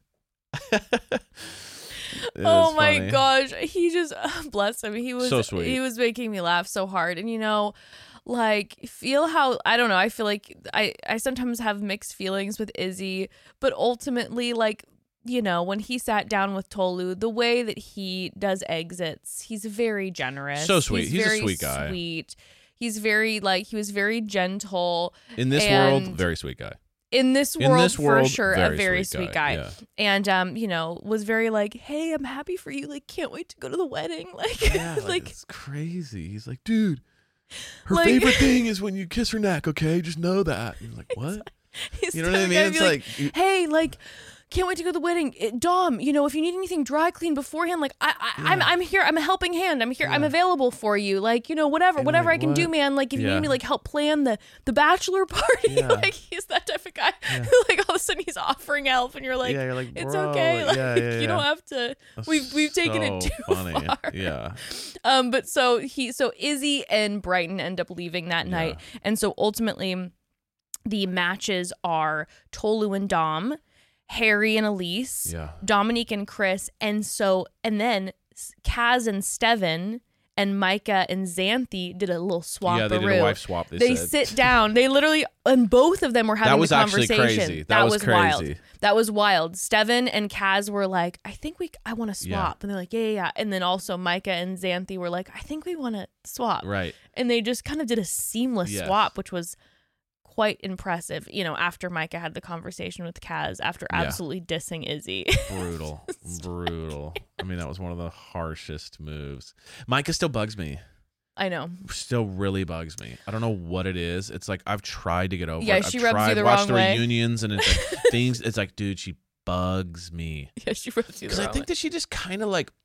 Oh my gosh. He just, bless him. He was So sweet. He was making me laugh so hard. And, you know, like, feel how, I don't know, I feel like I sometimes have mixed feelings with Izzy, but ultimately, like, you know, when he sat down with Tolu, the way that he does exits, he's very generous. So sweet. He's a very sweet guy. Sweet. He's very, like, he was very gentle. In this world, very sweet guy. In this world, for sure, a very sweet sweet guy. Yeah. And, you know, was very like, hey, I'm happy for you. Like, can't wait to go to the wedding. Like, Yeah, like, it's crazy. He's like, dude, her Like- favorite thing is when you kiss her neck, okay? Just know that. And you're like, what? he's You know what I the mean? guy It's be like, hey, like, can't wait to go to the wedding. Dom, you know, if you need anything dry clean beforehand, like, I'm here. I'm a helping hand. I'm here. I'm Yeah. available for you. Like, you know, whatever And I like, can do, what? man. Like, if you Yeah. need me, like, help plan the bachelor party. Yeah. Like, he's that type of guy Yeah. who, like, all of a sudden he's offering help, and you're like, yeah, you're like, it's bro, okay. Like, yeah, you don't have to. That's We've taken it so too funny. far. Yeah. But so Izzy and Brighton end up leaving that night, and so ultimately, the matches are Tolu and Dom, Harry and Elise, Yeah. Dominique and Chris, and then Kaz and Steven and Micah and Xanthi did a little swap. Yeah, they did a wife swap. They said. sit down. They literally, and both of them were having That was the actually conversation. crazy. That was wild. crazy. That was wild. Steven and Kaz were like, I want to swap. Yeah. And they're like, yeah. And then also Micah and Xanthi were like, I think we want to swap. Right. And they just kind of did a seamless Yes. swap, which was quite impressive. You know, after Micah had the conversation with Kaz, after Yeah. absolutely dissing Izzy. Brutal. Brutal. I mean, that was one of the harshest moves. Micah still bugs me. I know. Still really bugs me. I don't know what it is. It's like I've tried to get over Yeah, it. she I've rubs you tried, the watched wrong the way. reunions and it's like things. It's like, dude, she bugs me. Yeah, she rubs you the Because I wrong think way. that she just kind of like,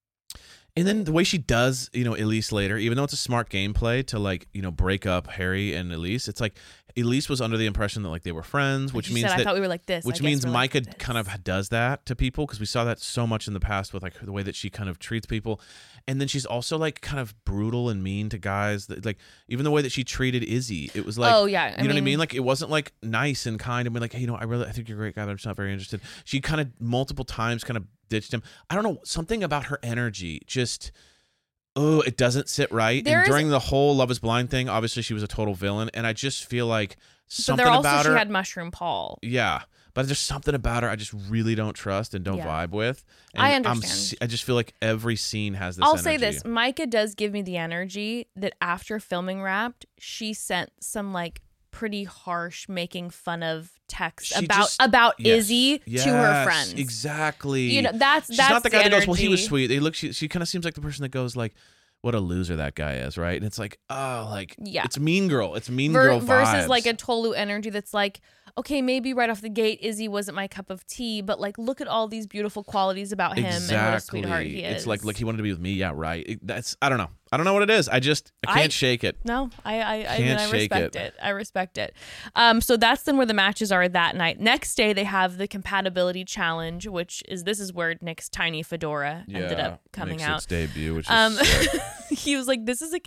and then the way she does, you know, Elise later, even though it's a smart gameplay to like, you know, break up Harry and Elise, it's like Elise was under the impression that like they were friends, which She means said, that I thought we were like this. which I guess means we're like Micah this. kind of does that to people because we saw that so much in the past with like the way that she kind of treats people, and then she's also like kind of brutal and mean to guys. That, like even the way that she treated Izzy, it was like, Oh, yeah. you know what I mean? Like it wasn't like nice and kind and be like, hey, you know, I think you're a great guy, but I'm just not very interested. She kind of multiple times kind of ditched him. I don't know, something about her energy just. Oh, it doesn't sit right. There And is- during the whole Love Is Blind thing, obviously she was a total villain, and I just feel like But something there also about she her. had Mushroom Paul. Yeah, but there's something about her I just really don't trust and don't Yeah. vibe with. I And understand. I just feel like every scene has this. I'll say energy. this. Micah does give me the energy that after filming Wrapped, she sent some like pretty harsh making fun of texts She about just- Yes. Izzy to her Yes, friends. Exactly. You know, that's She's not the guy that goes, well, he was energy. sweet. They look. She kind of seems like the person that goes like, what a loser that guy is, right? And it's like, oh, like, Yeah. it's Mean Girl. It's Mean Girl Versus vibes. like a Tolu energy that's like, okay, maybe right off the gate, Izzy wasn't my cup of tea, but like, look at all these beautiful qualities about him and what a sweetheart he is. It's like he wanted to be with me. Yeah, right. That's I don't know. I don't know what it is. I can't shake it. No, I Can't shake respect it. I respect it. So that's then where the matches are that night. Next day they have the compatibility challenge, which is where Nick's tiny fedora ended up coming makes out. its debut, which is sick. He was like, "This is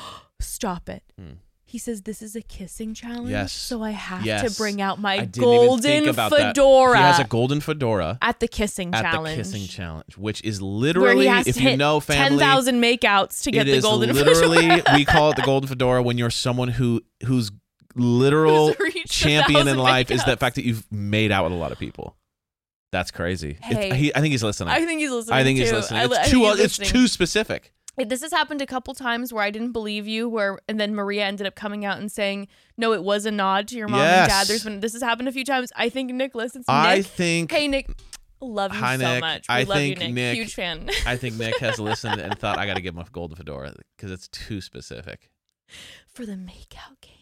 stop it." He says, "This is a kissing challenge, Yes. so I have Yes. to bring out I my didn't even golden think about fedora That. He has a golden fedora at the kissing at challenge." the kissing challenge, which is where literally, he has if to you hit know family, 10,000 makeouts to get it the is golden literally fedora. we call it the golden fedora when you're someone whose literal Who's reached champion in 1,000 life is the makeouts. fact that you've made out with a lot of people. That's crazy. Hey. I think he's listening. I think he's listening. I think he's too. listening. I It's think too. he's It's listening. too specific. This has happened a couple times where I didn't believe you, and then Maria ended up coming out and saying, "No, it was a nod to your mom and dad." Yes. This has happened a few times. I think Nick listens. I Nick, think. hey Nick, Love you Hi, so Nick. much. We I love you, think Nick. Huge fan. I think Nick has listened and thought I got to give him a golden fedora because it's too specific. For the makeout game.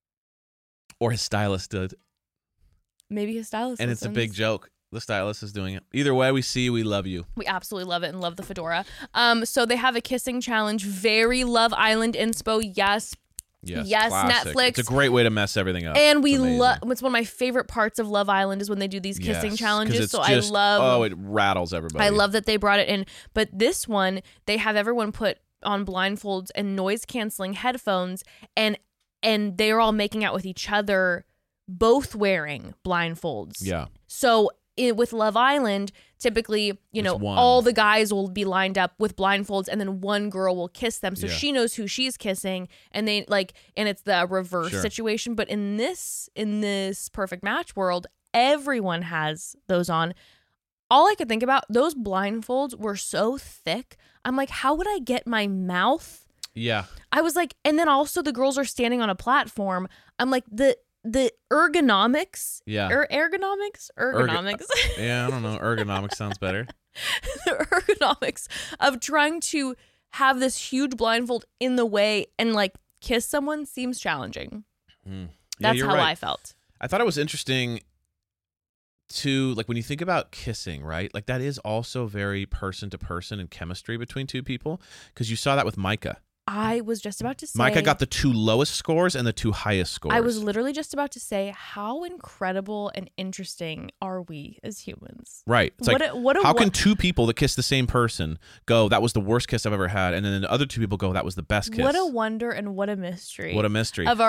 Or his stylist did. Maybe his stylist And listens. it's a big joke. The stylist is doing it. Either way, we love you. We absolutely love it and love the fedora. So they have a kissing challenge. Very Love Island inspo. Yes, Classic. Netflix. It's a great way to mess everything up. And we It's amazing. love. It's one of my favorite parts of Love Island is when they do these kissing Yes, 'cause challenges. it's So just, I love. Oh, it rattles everybody. I love that they brought it in. But this one, they have everyone put on blindfolds and noise canceling headphones, and they're all making out with each other, both wearing blindfolds. Yeah. So with Love Island, typically, It's one. all the guys will be lined up with blindfolds, and then one girl will kiss them, so Yeah. she knows who she's kissing, and and it's the reverse Sure. situation. But in this perfect match world, everyone has those on. All I could think about, those blindfolds were so thick. I'm like, how would I get my mouth? Yeah. I was like, and then also the girls are standing on a platform. I'm like, the ergonomics. Yeah. Ergonomics. Yeah, I don't know. Ergonomics sounds better. The ergonomics of trying to have this huge blindfold in the way and like kiss someone seems challenging. Yeah, That's you're how right. I felt. I thought it was interesting to, like, when you think about kissing, right? Like, that is also very person to person and chemistry between two people, because you saw that with Micah. I was just about to say. Micah got the 2 lowest scores and the 2 highest scores. I was literally just about to say, how incredible and interesting are we as humans? Right. It's What like, a- what a- how can what- 2 people that kiss the same person go, that was the worst kiss I've ever had, and then the other 2 people go, that was the best kiss? What a wonder and what a mystery. What a mystery. of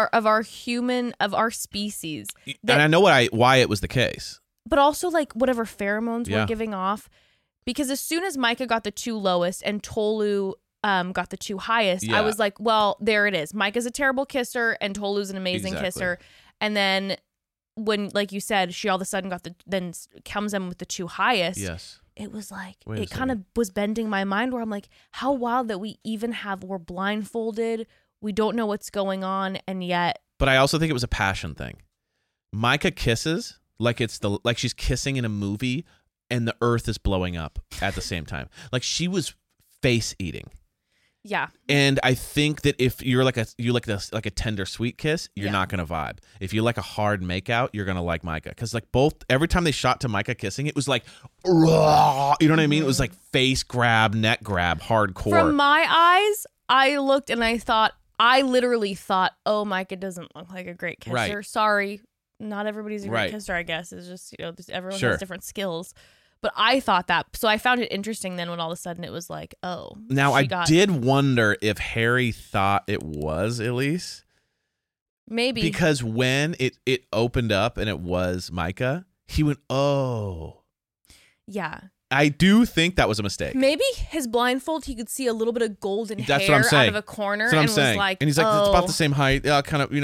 our species. And I know why it was the case. But also like whatever pheromones Yeah. we're giving off, because as soon as Micah got the 2 lowest and Tolu got the 2 highest, Yeah. I was like, well, there it is. Micah's a terrible kisser and Tolu's an amazing Exactly. kisser. And then when, like you said, she all of a sudden then comes in with the 2 highest. Yes. It was like, Wait a it kind of was bending my mind where I'm like, how wild that we're blindfolded. We don't know what's going on. And yet. But I also think it was a passion thing. Micah kisses like she's kissing in a movie and the earth is blowing up at the same time. Like, she was face eating. Yeah. And I think that if you're like a tender sweet kiss, you're Yeah. not gonna vibe. If you like a hard makeout, you're gonna like Micah, because like every time they shot to Micah kissing, it was like, raw, you know what I mean? It was like face grab, neck grab, hardcore. From my eyes, I looked and I literally thought, oh, Micah doesn't look like a great kisser. Right. Sorry. Not everybody's a great Right. kisser, I guess. It's just, everyone Sure. has different skills. But I thought that. So I found it interesting then when all of a sudden it was like, oh. Now, she I got, did wonder if Harry thought it was Elise, Maybe. because when it opened up and it was Micah, he went, oh. Yeah. I do think that was a mistake. Maybe his blindfold, he could see a little bit of golden That's hair what I'm saying. out of a corner That's what I'm and saying. was like, and he's like, oh. it's about the same height. Yeah, kind of,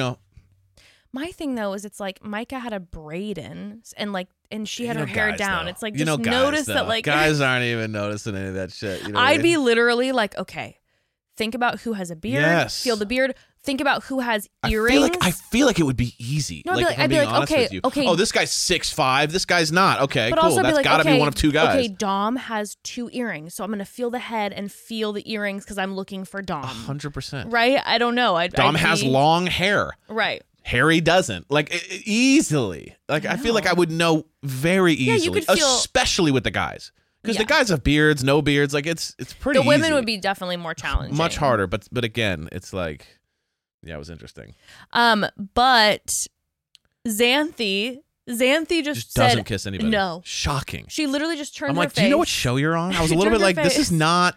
My thing though is it's like Micah had a braid in and she had You her know hair guys, down. though. It's like, You just know guys, notice though. that like guys aren't even noticing any of that shit. You know what I I'd mean? be literally like, okay, think about who has a beard, Yes. feel the beard, think about who has earrings. I feel like it would be easy. No, I'd be like, like- if I'm I'd be being like, honest okay, with you. okay. Oh, this guy's 6'5". This guy's not. Okay, but cool. also That's be like, got to okay, be one of 2 guys. Okay, Dom has 2 earrings, so I'm gonna feel the head and feel the earrings because I'm looking for Dom. 100%. Right? I don't know. Dom has long hair. Right. Harry doesn't. Like, easily. Like, I feel like I would know very you easily, could feel- especially with the guys. Because the Yeah. guys have beards, no beards. Like, it's pretty The women easy. would be definitely more challenging. much harder. But again, it's like, yeah, it was interesting. But Xanthi just said doesn't kiss anybody. no. Shocking. She literally just turned I'm her like, face. do you know what show you're on? I was a She little bit turned her like, this is face. not,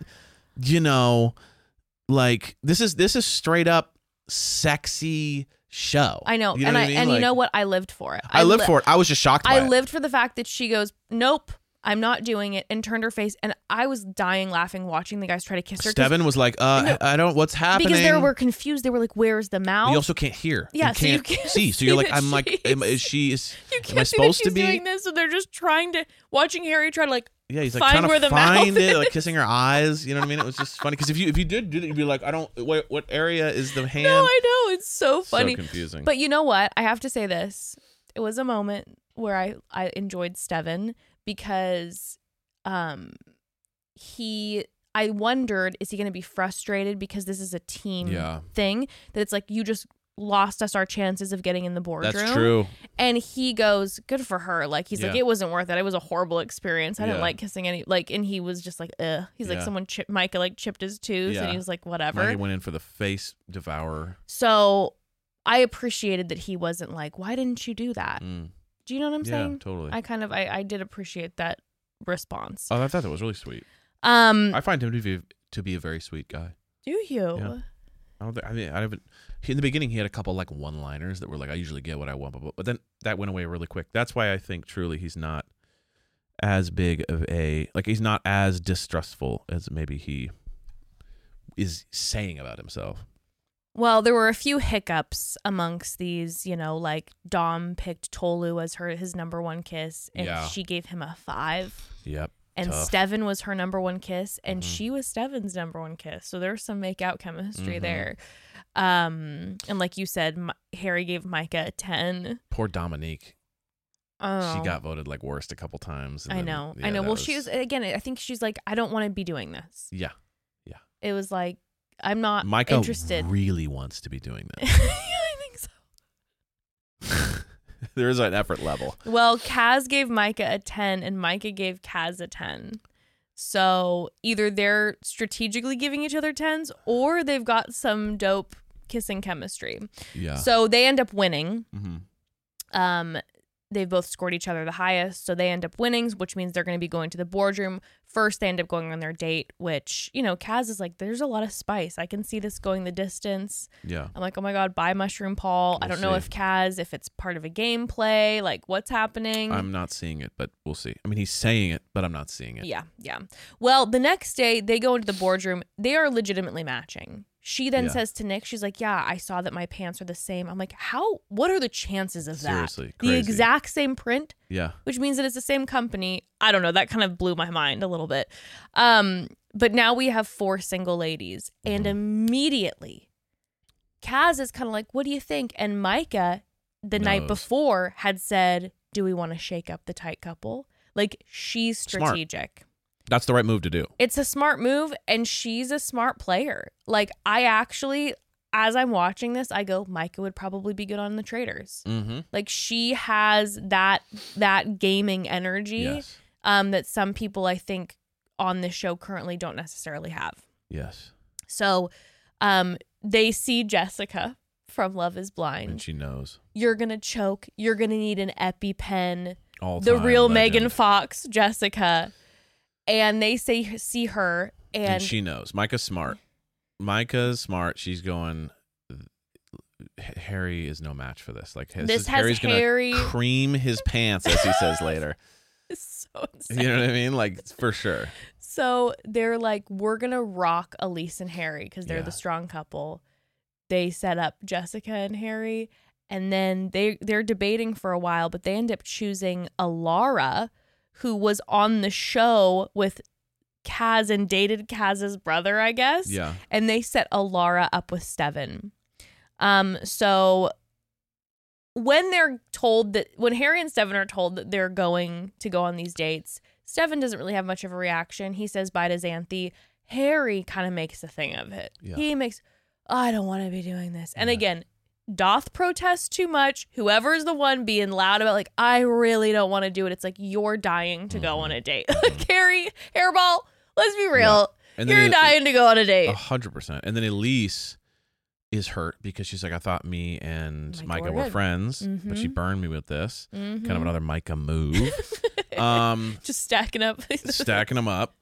like, this is straight up sexy show. I know. You know and what I I mean? and you Like, know what? I lived for it. I lived for it. I was just shocked by I it. lived for the fact that she goes, nope, I'm not doing it, and turned her face. And I was dying laughing watching the guys try to kiss her. 'cause- Steven was like, I don't, what's happening? Because they were confused. They were like, where's the mouth? You also can't hear. Yeah, you so you can't can't see. So see you're like, that I'm like, she's- is she? you Am I can't see that supposed to she's be? doing this, so they're just watching Harry try to like Yeah, he's like find trying where to the mouth find it, is. like kissing her eyes. You know what I mean? It was just funny because if you did do it, you'd be like, I don't. What area is the hand? No, I know. It's so funny. So confusing. But you know what? I have to say this. It was a moment where I enjoyed Steven because I wondered, is he going to be frustrated because this is a team thing? That it's like, you just lost us our chances of getting in the boardroom. That's true. And he goes, good for her. Like, he's like, it wasn't worth it. It was a horrible experience. I didn't like kissing any, like, and he was just like, ugh. He's like, Micah like chipped his tooth and he was like, whatever. Micah went in for the face devourer. So I appreciated that he wasn't like, why didn't you do that? Do you know what I'm saying? Yeah, totally. I did appreciate that response. Oh, I thought that was really sweet. I find him to be a very sweet guy. Do you? Yeah. I haven't. In the beginning, he had a couple like one-liners that were like, "I usually get what I want," but then that went away really quick. That's why I think truly he's not as big of a he's not as distrustful as maybe he is saying about himself. Well, there were a few hiccups amongst these, like Dom picked Tolu as his number one kiss, and she gave him a 5. Yep. And tough. Steven was her number one kiss, and she was Steven's number one kiss. So there's some make-out chemistry there. And like you said, Harry gave Micah a 10. Poor Dominique. Oh. She got voted like worst a couple times. I know. Well, she was, again, I think she's like, I don't want to be doing this. Yeah. It was like, I'm not Micah interested. really wants to be doing this. I think so. There is an effort level. Well, Kaz gave Micah a 10 and Micah gave Kaz a 10. So either they're strategically giving each other 10s or they've got some dope kissing chemistry. Yeah. So they end up winning. Mm-hmm. They've both scored each other the highest. So they end up winning, which means they're going to be going to the boardroom. First, they end up going on their date, which, Kaz is like, there's a lot of spice. I can see this going the distance. Yeah. I'm like, oh my God, bye Mushroom Paul. I don't know if it's part of a gameplay, like what's happening. I'm not seeing it, but we'll see. I mean, he's saying it, but I'm not seeing it. Yeah. Well, the next day they go into the boardroom. They are legitimately matching. She then says to Nick, she's like, yeah, I saw that my pants are the same. I'm like, what are the chances of that? Seriously, the crazy. exact same print? Yeah. Which means that it's the same company. I don't know. That kind of blew my mind a little bit. But now we have 4 single ladies. And immediately, Kaz is kind of like, what do you think? And Micah, the night before, had said, do we want to shake up the tight couple? Like, she's strategic. Smart. That's the right move to do. It's a smart move, and she's a smart player. Like, I actually, as I'm watching this, I go, Micah would probably be good on the Traders. Mm-hmm. Like, she has that gaming energy that some people, I think, on this show currently don't necessarily have. Yes. So they see Jessica from Love is Blind. And she knows. You're going to choke. You're going to need an EpiPen. All-time the real legend. Megan Fox, Jessica. And they see her, and she knows. Micah's smart. She's going, Harry is no match for this. Like, Harry's going to cream his pants, as he says later. It's so insane. You know what I mean? Like, for sure. So they're like, we're going to rock Elise and Harry because they're the strong couple. They set up Jessica and Harry, and then they're debating for a while, but they end up choosing Alara, who was on the show with Kaz and dated Kaz's brother, I guess. Yeah. And they set Alara up with Steven. So when Harry and Steven are told that they're going to go on these dates, Steven doesn't really have much of a reaction. He says bye to Xanthi. Harry kind of makes a thing of it. Yeah. He makes, I don't want to be doing this. And again, doth protest too much. Whoever's the one being loud about like, I really don't want to do it. It's like, you're dying to go on a date. Like, Harry, hairball, let's be real. Yeah. You're dying to go on a date. 100%. And then Elise is hurt because she's like, I thought me and Micah were friends, but she burned me with this. Kind of another Micah move. Just stacking up. Stacking them up.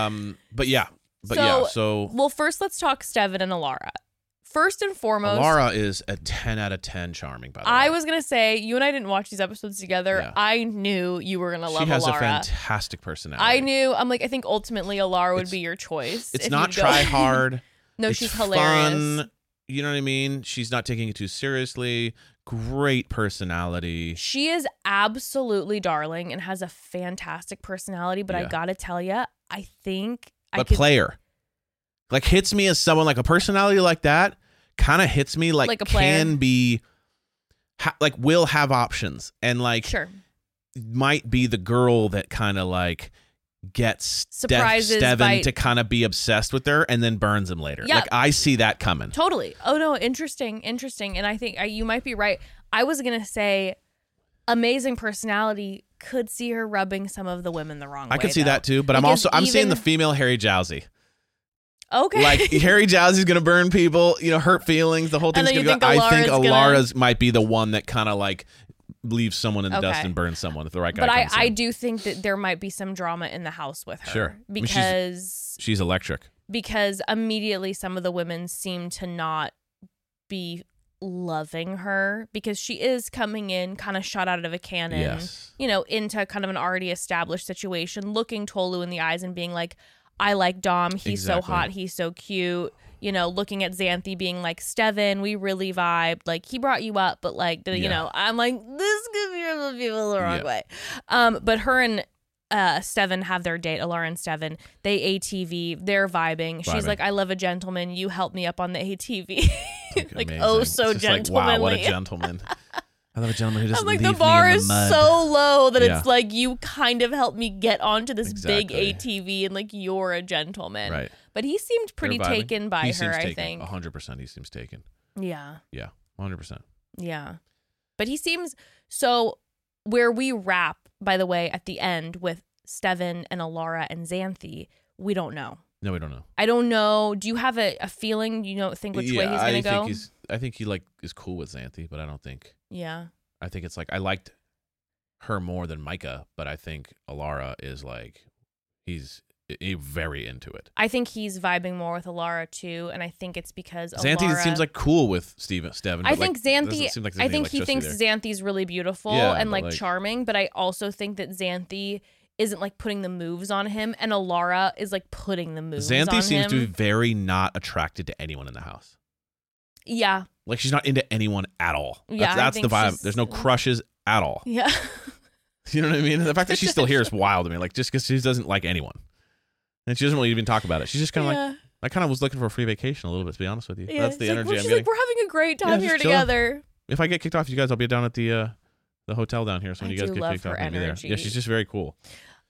So well, first let's talk Steven and Alara. First and foremost, Alara is a 10 out of 10 charming, by the way. I was going to say, you and I didn't watch these episodes together. Yeah. I knew you were going to love Alara. She has a fantastic personality. I think ultimately Alara would be your choice. It's not try hard. No, she's hilarious. Fun. You know what I mean? She's not taking it too seriously. Great personality. She is absolutely darling and has a fantastic personality, but I got to tell you, I think player. Like, hits me as someone, like a personality like that kind of hits me like a player. Can be, will have options. And like, sure. might be the girl that kind of like gets Surprises Steven by- to kind of be obsessed with her and then burns him later. Yeah. Like I see that coming. Totally. Oh no, interesting. And I think you might be right. I was gonna say, amazing personality, could see her rubbing some of the women the wrong way. I could see though. that too, but Because I'm seeing even- the female Harry Jowsey. Okay. Like Harry Jowsey's gonna burn people, hurt feelings. The whole And thing's then gonna you go. I think think Alara's gonna- Alara's might be the one that kind of like leaves someone in the dust Okay. and burns someone if the right guy but comes I in. do think that there might be some drama in the house with her. Sure. I mean, Because electric. immediately some of the women seem to not be loving her because she is coming in kind of shot out of a cannon, Yes. into kind of an already established situation, looking Tolu in the eyes and being like, I like Dom. He's so Exactly. hot. He's so cute. Looking at Xanthi being like, Steven, we really vibed. Like, he brought you up, but like, I'm like, this could be rubbing people the wrong way. But her and Steven have their date, Alara and Steven. They ATV. They're vibing. She's like, I love a gentleman. You help me up on the ATV. like, Amazing. oh, so It's just like, gentlemanly. wow, what a gentleman. I love a gentleman who doesn't I'm like, leave the bar me in is the mud. so low that Yeah. it's like you kind of helped me get onto this big Exactly. ATV and like you're a gentleman. Right. But he seemed pretty They're vibing. taken by He her, seems I taken. think. 100% he seems taken. Yeah. Yeah, 100%. Yeah. But he seems so where we wrap, by the way, at the end with Steven and Alara and Xanthi, we don't know. No, we don't know. I don't know. Do you have a feeling? You don't think which way he's gonna go? I think he is cool with Xanthi, but I don't think. Yeah. I think it's like I liked her more than Micah, but I think Alara is like he's very into it. I think he's vibing more with Alara too, and I think it's because Xanthi Alara seems like cool with Steven. I think Xanthi. doesn't seem like there's I any think he electricity thinks there. Xanthi's really beautiful Yeah, and but, like charming, but I also think that Xanthi isn't like putting the moves on him, and Alara is like putting the moves on him. Xanthi seems to be very not attracted to anyone in the house. Yeah. Like she's not into anyone at all. Yeah, I that's the think vibe. she's- There's no crushes at all. Yeah. You know what I mean? The fact that she's still here is wild to me. Like just because she doesn't like anyone, and she doesn't really even talk about it. She's just kind of like, I kind of was looking for a free vacation a little bit, to be honest with you. Yeah, That's the it's like, energy well, I'm she's getting. like, we're having a great time Yeah, here just chilling. together. If I get kicked off, you guys, I'll be down at the hotel down here. So when I you guys do get love kicked off, her I'll be there. energy. Yeah, she's just very cool.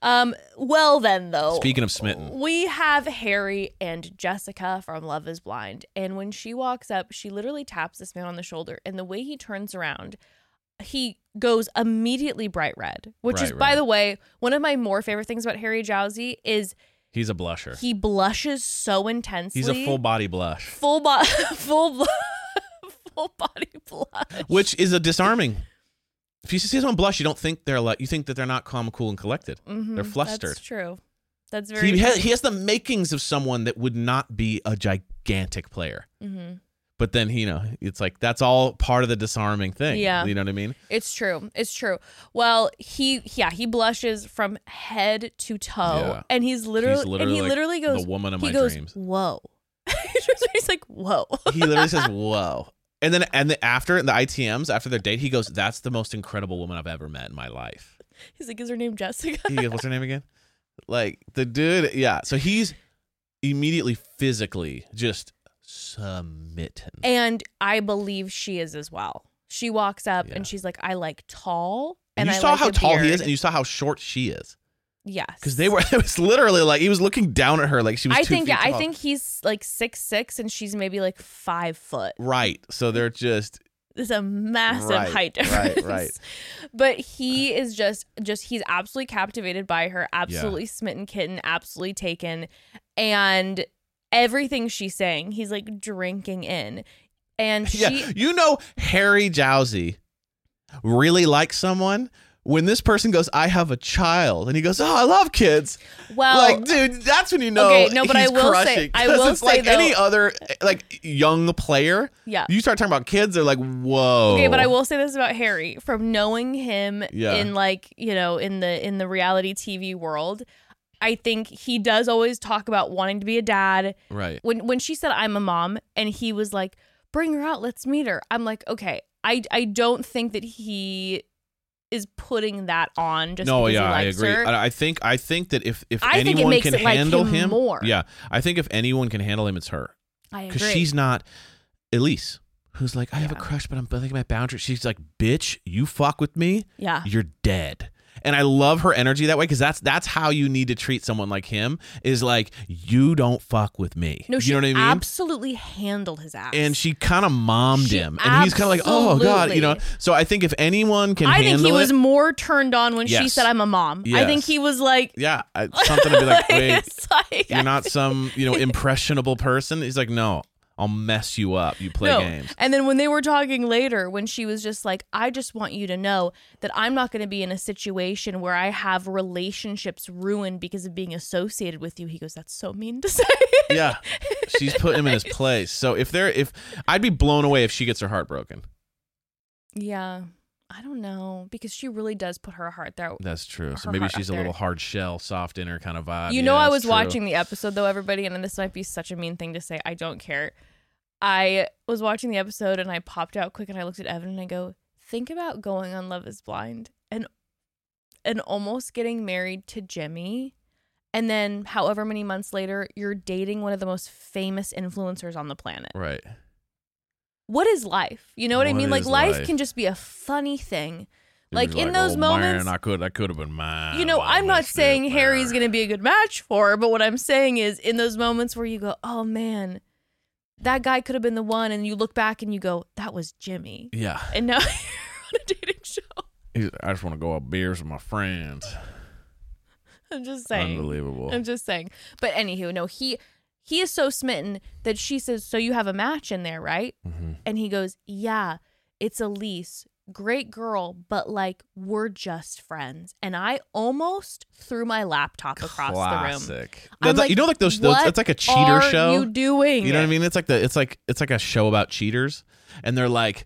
Well then though. Speaking of smitten, We have Harry and Jessica from Love is Blind. And when she walks up, she literally taps this man on the shoulder. And the way he turns around, he goes immediately bright red, which is, Bright by red. the way, one of my more favorite things about Harry Jowsey is he's a blusher. he blushes so intensely. He's a full body blush, full full body blush. which is a disarming. If you see someone blush, you don't think they're like, you think that they're not calm, cool, and collected. They're flustered. That's true. That's very He true. he has the makings of someone that would not be a gigantic player. Mm-hmm. But then, it's like that's all part of the disarming thing. Yeah. You know what I mean? It's true. It's true. Well, he blushes from head to toe, Yeah. and he literally goes, the woman of he my goes, dreams. whoa. He's like, whoa. He literally says, whoa. And then after the ITMs, after their date, he goes, that's the most incredible woman I've ever met in my life. He's like, is her name Jessica? He goes, what's her name again? Like the dude, yeah. So he's immediately physically just smitten. And I believe she is as well. She walks up Yeah. and she's like, I like tall. And And you I saw like how a tall he beard." is, and you saw how short she is. Yes. Because it was literally like he was looking down at her like she was 2 feet tall. I think he's like 6'6" and she's maybe like 5 foot. Right. So they're just It's a massive Right, height difference. right. But he is just he's absolutely captivated by her, absolutely smitten kitten, absolutely taken. And everything she's saying, he's like drinking in. And she Harry Jowsey really likes someone when this person goes, I have a child, and he goes, oh, I love kids. well, Like, dude, that's when you know. Okay, no, but he's I will say- crushing. I 'Cause will it's say, like though- any other like young player. yeah. You start talking about kids, they're like, whoa. Okay, but I will say this about Harry, from knowing him Yeah. in like, in the reality TV world, I think he does always talk about wanting to be a dad. Right. When she said I'm a mom and he was like, bring her out, let's meet her. I'm like, okay, I don't think that he is putting that on just because he I likes agree. her. I think that if I think it anyone makes can it like handle him more. yeah, I think if anyone can handle him, it's her. I Because agree. she's not Elise, who's like, I have a Yeah. crush, but I'm thinking my boundaries. She's like, bitch, you fuck with me, yeah. you're dead. And I love her energy that way because that's how you need to treat someone like him is like, you don't fuck with me. No, she you know what I mean? absolutely handled his ass. And she kind of mommed him. And he's kind of like, oh, God, you know. So I think if anyone can handle it. I think he was more turned on when she Yes. said, I'm a mom. Yes. I think he was like. Yeah, something to be like, wait, it's like, you're not some, impressionable person. He's like, no, I'll mess you up. You play games. And then when they were talking later, when she was just like, I just want you to know that I'm not going to be in a situation where I have relationships ruined because of being associated with you. He goes, that's so mean to say. Yeah, she's put him in his place. So if I'd be blown away if she gets her heart broken. Yeah. I don't know, because she really does put her heart there. That's true. So Her maybe heart she's up a little there. hard shell, soft inner kind of vibe. You Yeah, know, I that's was true. watching the episode, though, everybody, and this might be such a mean thing to say. I don't care. I was watching the episode, and I popped out quick, and I looked at Evan, and I go, think about going on Love is Blind and almost getting married to Jimmy, and then however many months later, you're dating one of the most famous influencers on the planet. Right. What is life? You know what I What mean? Like, is life life? can just be a funny thing. He Like, was in those oh, moments, man, I could have been mine. you know, while I I'm not missed saying it Harry's there. going to be a good match for her, but what I'm saying is in those moments where you go, oh man, that guy could have been the one, and you look back and you go, that was Jimmy. Yeah. And now you're on a dating show. I just want to go out beers with my friends. I'm just saying. Unbelievable. I'm just saying. But anywho, no, he is so smitten that she says, so you have a match in there, right? Mm-hmm. And he goes, yeah, it's Elise. Great girl, but like, we're just friends. And I almost threw my laptop across the room. Classic. I'm like, like those what it's like a cheater are show. you doing? You know what I mean? It's like a show about cheaters, and they're like,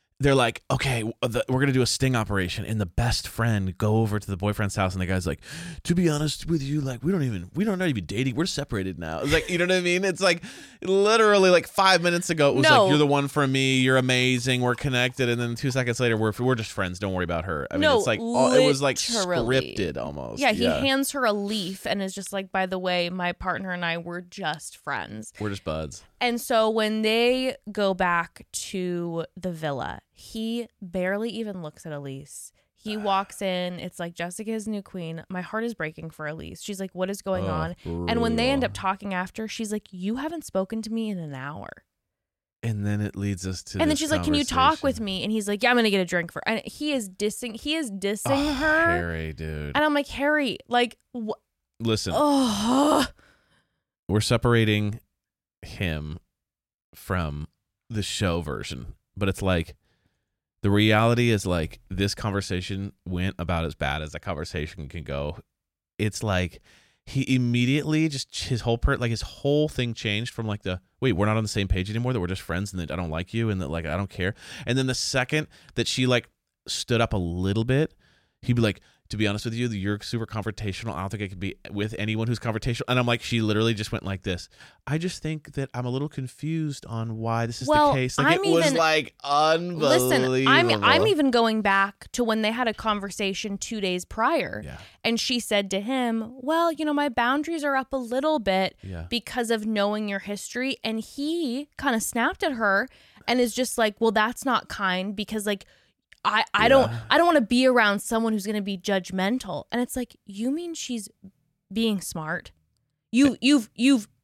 okay, we're gonna do a sting operation, and the best friend go over to the boyfriend's house, and the guy's like, to be honest with you, like we're not even dating, we're separated now. It's like, you know what I mean? It's like literally like 5 minutes ago it was No. like, you're the one for me, you're amazing, we're connected, and then 2 seconds later we're just friends. Don't worry about her. I mean, No, it's like it was like literally. scripted almost. Yeah, he hands her a leaf and is just like, by the way, my partner and I were just friends. We're just buds. And so when they go back to the villa, he barely even looks at Elise. He walks in. It's like, Jessica's new queen. My heart is breaking for Elise. She's like, what is going on? And when they end up talking after, she's like, you haven't spoken to me in an hour. And then it leads us to And then this she's like, can you talk with conversation. me? And he's like, yeah, I'm going to get a drink for. And he is dissing her. Harry, dude. And I'm like, Harry, like, Listen, oh. we're separating him from the show version, but it's like the reality is like this conversation went about as bad as a conversation can go. It's like he immediately just his whole thing changed from like wait, we're not on the same page anymore, that we're just friends and that I don't like you and that like I don't care. And then the second that she like stood up a little bit, he'd be like, to be honest with you, you're super confrontational. I don't think I could be with anyone who's confrontational. And I'm like, she literally just went like this. I just think that I'm a little confused on why this is the case. Like, it was like unbelievable. Listen, I'm even going back to when they had a conversation 2 days prior. Yeah. And she said to him, well, you know, my boundaries are up a little bit because of knowing your history. And he kind of snapped at her and is just like, well, that's not kind because like, I don't want to be around someone who's going to be judgmental. And it's like, you mean she's being smart? You've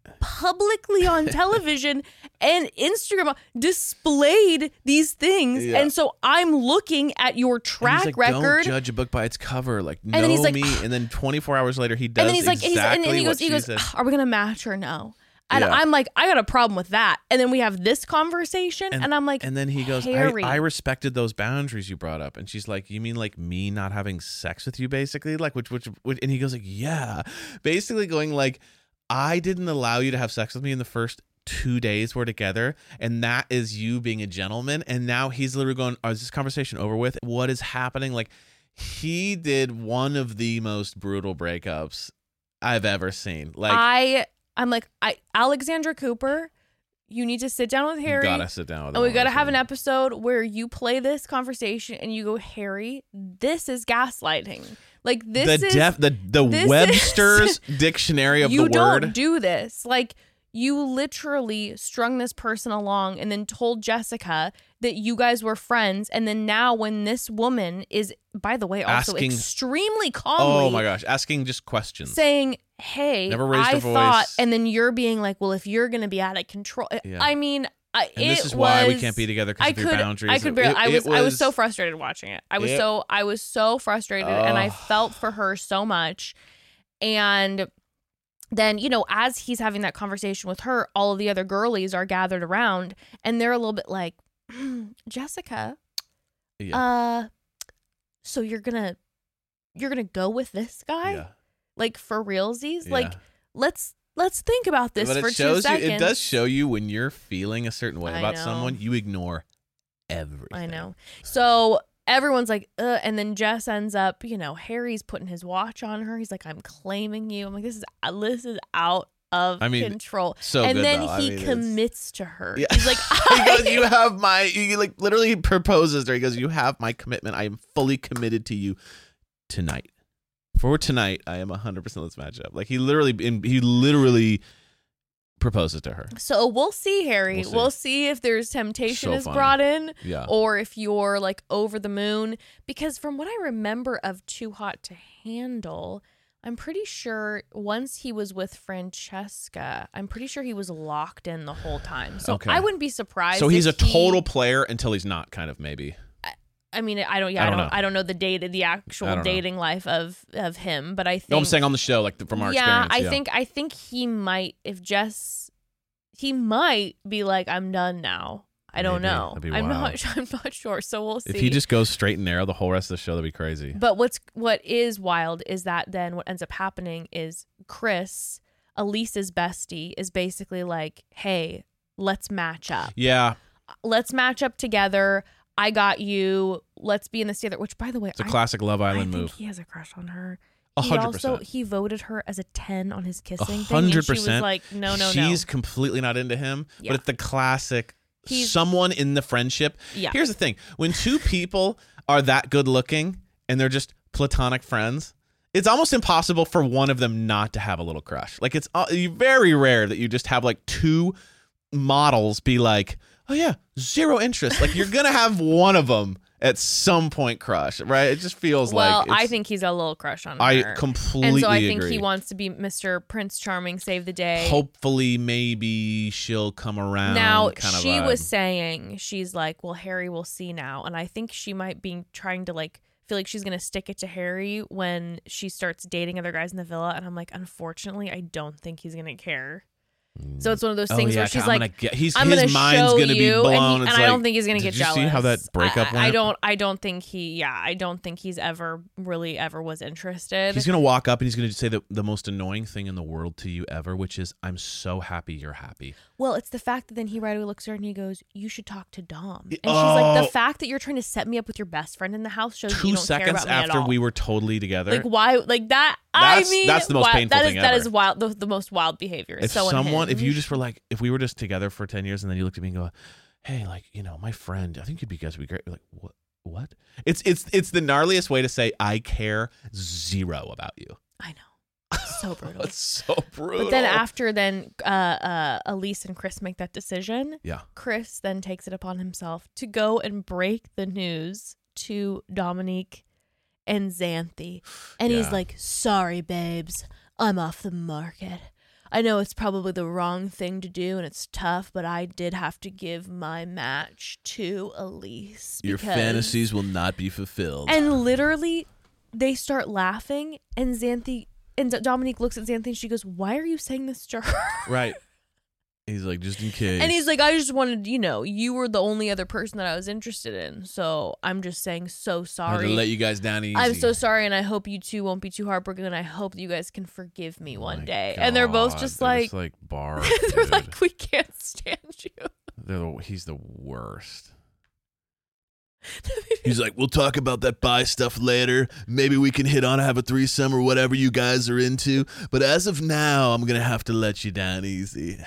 publicly on television and Instagram displayed these things. Yeah. And so I'm looking at your track record. Don't judge a book by its cover. Like, and then he's like, me. And then 24 hours later, he does and then he's like, exactly he goes, are we going to match or no? And I'm like, I got a problem with that. And then we have this conversation, and I'm like, and then he goes, Harry. I respected those boundaries you brought up. And she's like, you mean like me not having sex with you, basically? Like, which and he goes like, yeah, basically going like, I didn't allow you to have sex with me in the first 2 days we're together, and that is you being a gentleman. And now he's literally going, oh, is this conversation over with? What is happening? Like, he did one of the most brutal breakups I've ever seen. Like, I'm like, Alexandra Cooper, you need to sit down with Harry. You gotta sit down with him. And we gotta have an episode where you play this conversation and you go, Harry, this is gaslighting. Like, this the Webster's dictionary of the word. You don't do this. Like, You literally strung this person along and then told Jessica that you guys were friends. And then now when this woman is, by the way, also extremely calmly. Oh my gosh. Asking just questions. Saying, hey, Never raised her voice. thought, and then you're being like, well, if you're going to be out of control. Yeah. I mean, and this is why we can't be together because of your boundaries. I could barely. I was so frustrated watching it. I was so frustrated, and I felt for her so much. And then, you know, as he's having that conversation with her, all of the other girlies are gathered around, and they're a little bit like, Jessica, so you're gonna go with this guy, like for realsies, like let's think about this for 2 seconds. It does show you when you're feeling a certain way about someone, you ignore everything. I know. So everyone's like, and then Jess ends up, you know, Harry's putting his watch on her. He's like, I'm claiming you. I'm like, this is out of control. So and good, then though. he commits to her. Yeah. He's like, he goes, you have my, he like literally proposes to her. He goes, you have my commitment. I am fully committed to you tonight. For tonight, I am 100% let's match up. Like he literally proposes to her. So we'll see, Harry. We'll see if there's temptation is brought in, or if you're like over the moon. Because from what I remember of Too Hot to Handle, I'm pretty sure once he was with Francesca, I'm pretty sure he was locked in the whole time. So I wouldn't be surprised. So he's a total player until he's not, kind of, maybe. I mean, I don't know the actual dating life of him, but I think. No, I'm saying on the show, like from our experience. I think he might, he might be like, I'm done now. I don't know. I'm not sure. So we'll see. If he just goes straight and narrow the whole rest of the show, that'd be crazy. But what is wild is that then what ends up happening is Chris, Elise's bestie, is basically like, hey, let's match up. Yeah. Let's match up together. I got you. Let's be in this together. Which, by the way, it's a classic Love Island move. He has a crush on her. 100%. He voted her as a 10 on his kissing 100%. thing. And she was like, no. She's completely not into him. Yeah. But it's the classic someone in the friendship. Yeah. Here's the thing. When two people are that good looking and they're just platonic friends, it's almost impossible for one of them not to have a little crush. Like it's very rare that you just have like two models be like, oh yeah, zero interest. Like you're going to have one of them at some point crush, right? It just feels like. Well, I think he's got a little crush on her. I completely agree. And so I think he wants to be Mr. Prince Charming, save the day. Hopefully, maybe she'll come around. Now, she was saying, she's like, well, Harry will see now. And I think she might be trying to like, feel like she's going to stick it to Harry when she starts dating other guys in the villa. And I'm like, unfortunately, I don't think he's going to care. So it's one of those things where she's like, his mind's gonna be blown. And I don't think he's gonna get jealous. Did you see how that breakup went? I don't think he's ever was interested. He's gonna walk up and he's gonna say the most annoying thing in the world to you ever, which is, I'm so happy you're happy. Well, it's the fact that then he right away looks at her and he goes, you should talk to Dom. And she's like, the fact that you're trying to set me up with your best friend in the house shows you don't care about me at all. 2 seconds after we were totally together. Like why? Like that. That's the most painful thing ever. That is wild. The most wild behavior. If you just were like, if we were just together for 10 years and then you looked at me and go, hey, like, you know, my friend, I think you guys would be great. You're like, what? It's the gnarliest way to say I care zero about you. I know. It's so brutal. It's so brutal. But then after Elise and Chris make that decision, Chris then takes it upon himself to go and break the news to Dominique and Xanthi. And he's like, sorry, babes, I'm off the market. I know it's probably the wrong thing to do and it's tough, but I did have to give my match to Elise. Your fantasies will not be fulfilled. And literally, they start laughing, and Dominique looks at Xanthi and she goes, why are you saying this to her? Right. He's like, just in case. And he's like, I just wanted, you were the only other person that I was interested in. So I'm just saying so sorry. I had to let you guys down easy. I'm so sorry, and I hope you two won't be too heartbroken, and I hope that you guys can forgive me one day. God. And they're both just like bar. They're like, we can't stand you. He's the worst. He's like, we'll talk about that bi stuff later. Maybe we can hit on have a threesome or whatever you guys are into. But as of now, I'm going to have to let you down easy.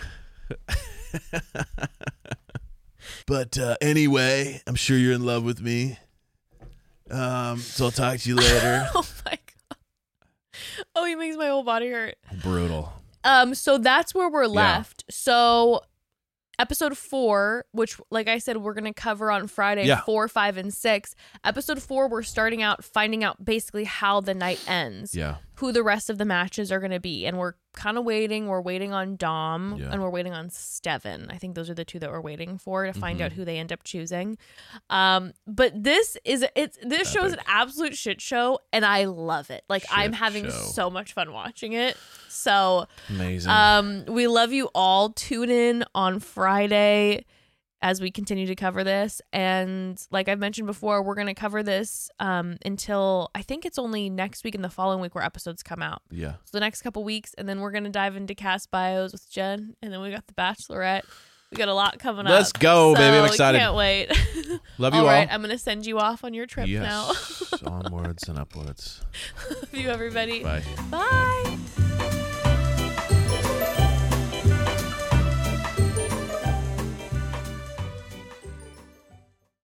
But anyway, I'm sure you're in love with me. So I'll talk to you later. Oh my God. Oh, he makes my whole body hurt. Brutal. So that's where we're left. So episode 4, which, like I said, we're going to cover on Friday, 4, 5, and 6. Episode 4, we're starting out finding out basically how the night ends. Yeah. Who the rest of the matches are going to be. And we're kind of waiting. We're waiting on Dom and we're waiting on Steven. I think those are the two that we're waiting for to find out who they end up choosing. But this show's an absolute shit show, and I love it. Like, I'm having so much fun watching it. So amazing. We love you all. Tune in on Friday as we continue to cover this. And like I've mentioned before, we're going to cover this until I think it's only next week and the following week where episodes come out. Yeah. So the next couple weeks, and then we're going to dive into cast bios with Jen, and then we got The Bachelorette. We got a lot coming up. Let's go, baby. I'm excited. Can't wait. Love you all. All right, I'm going to send you off on your trip now. Onwards and upwards. Love you, everybody. Bye. Bye.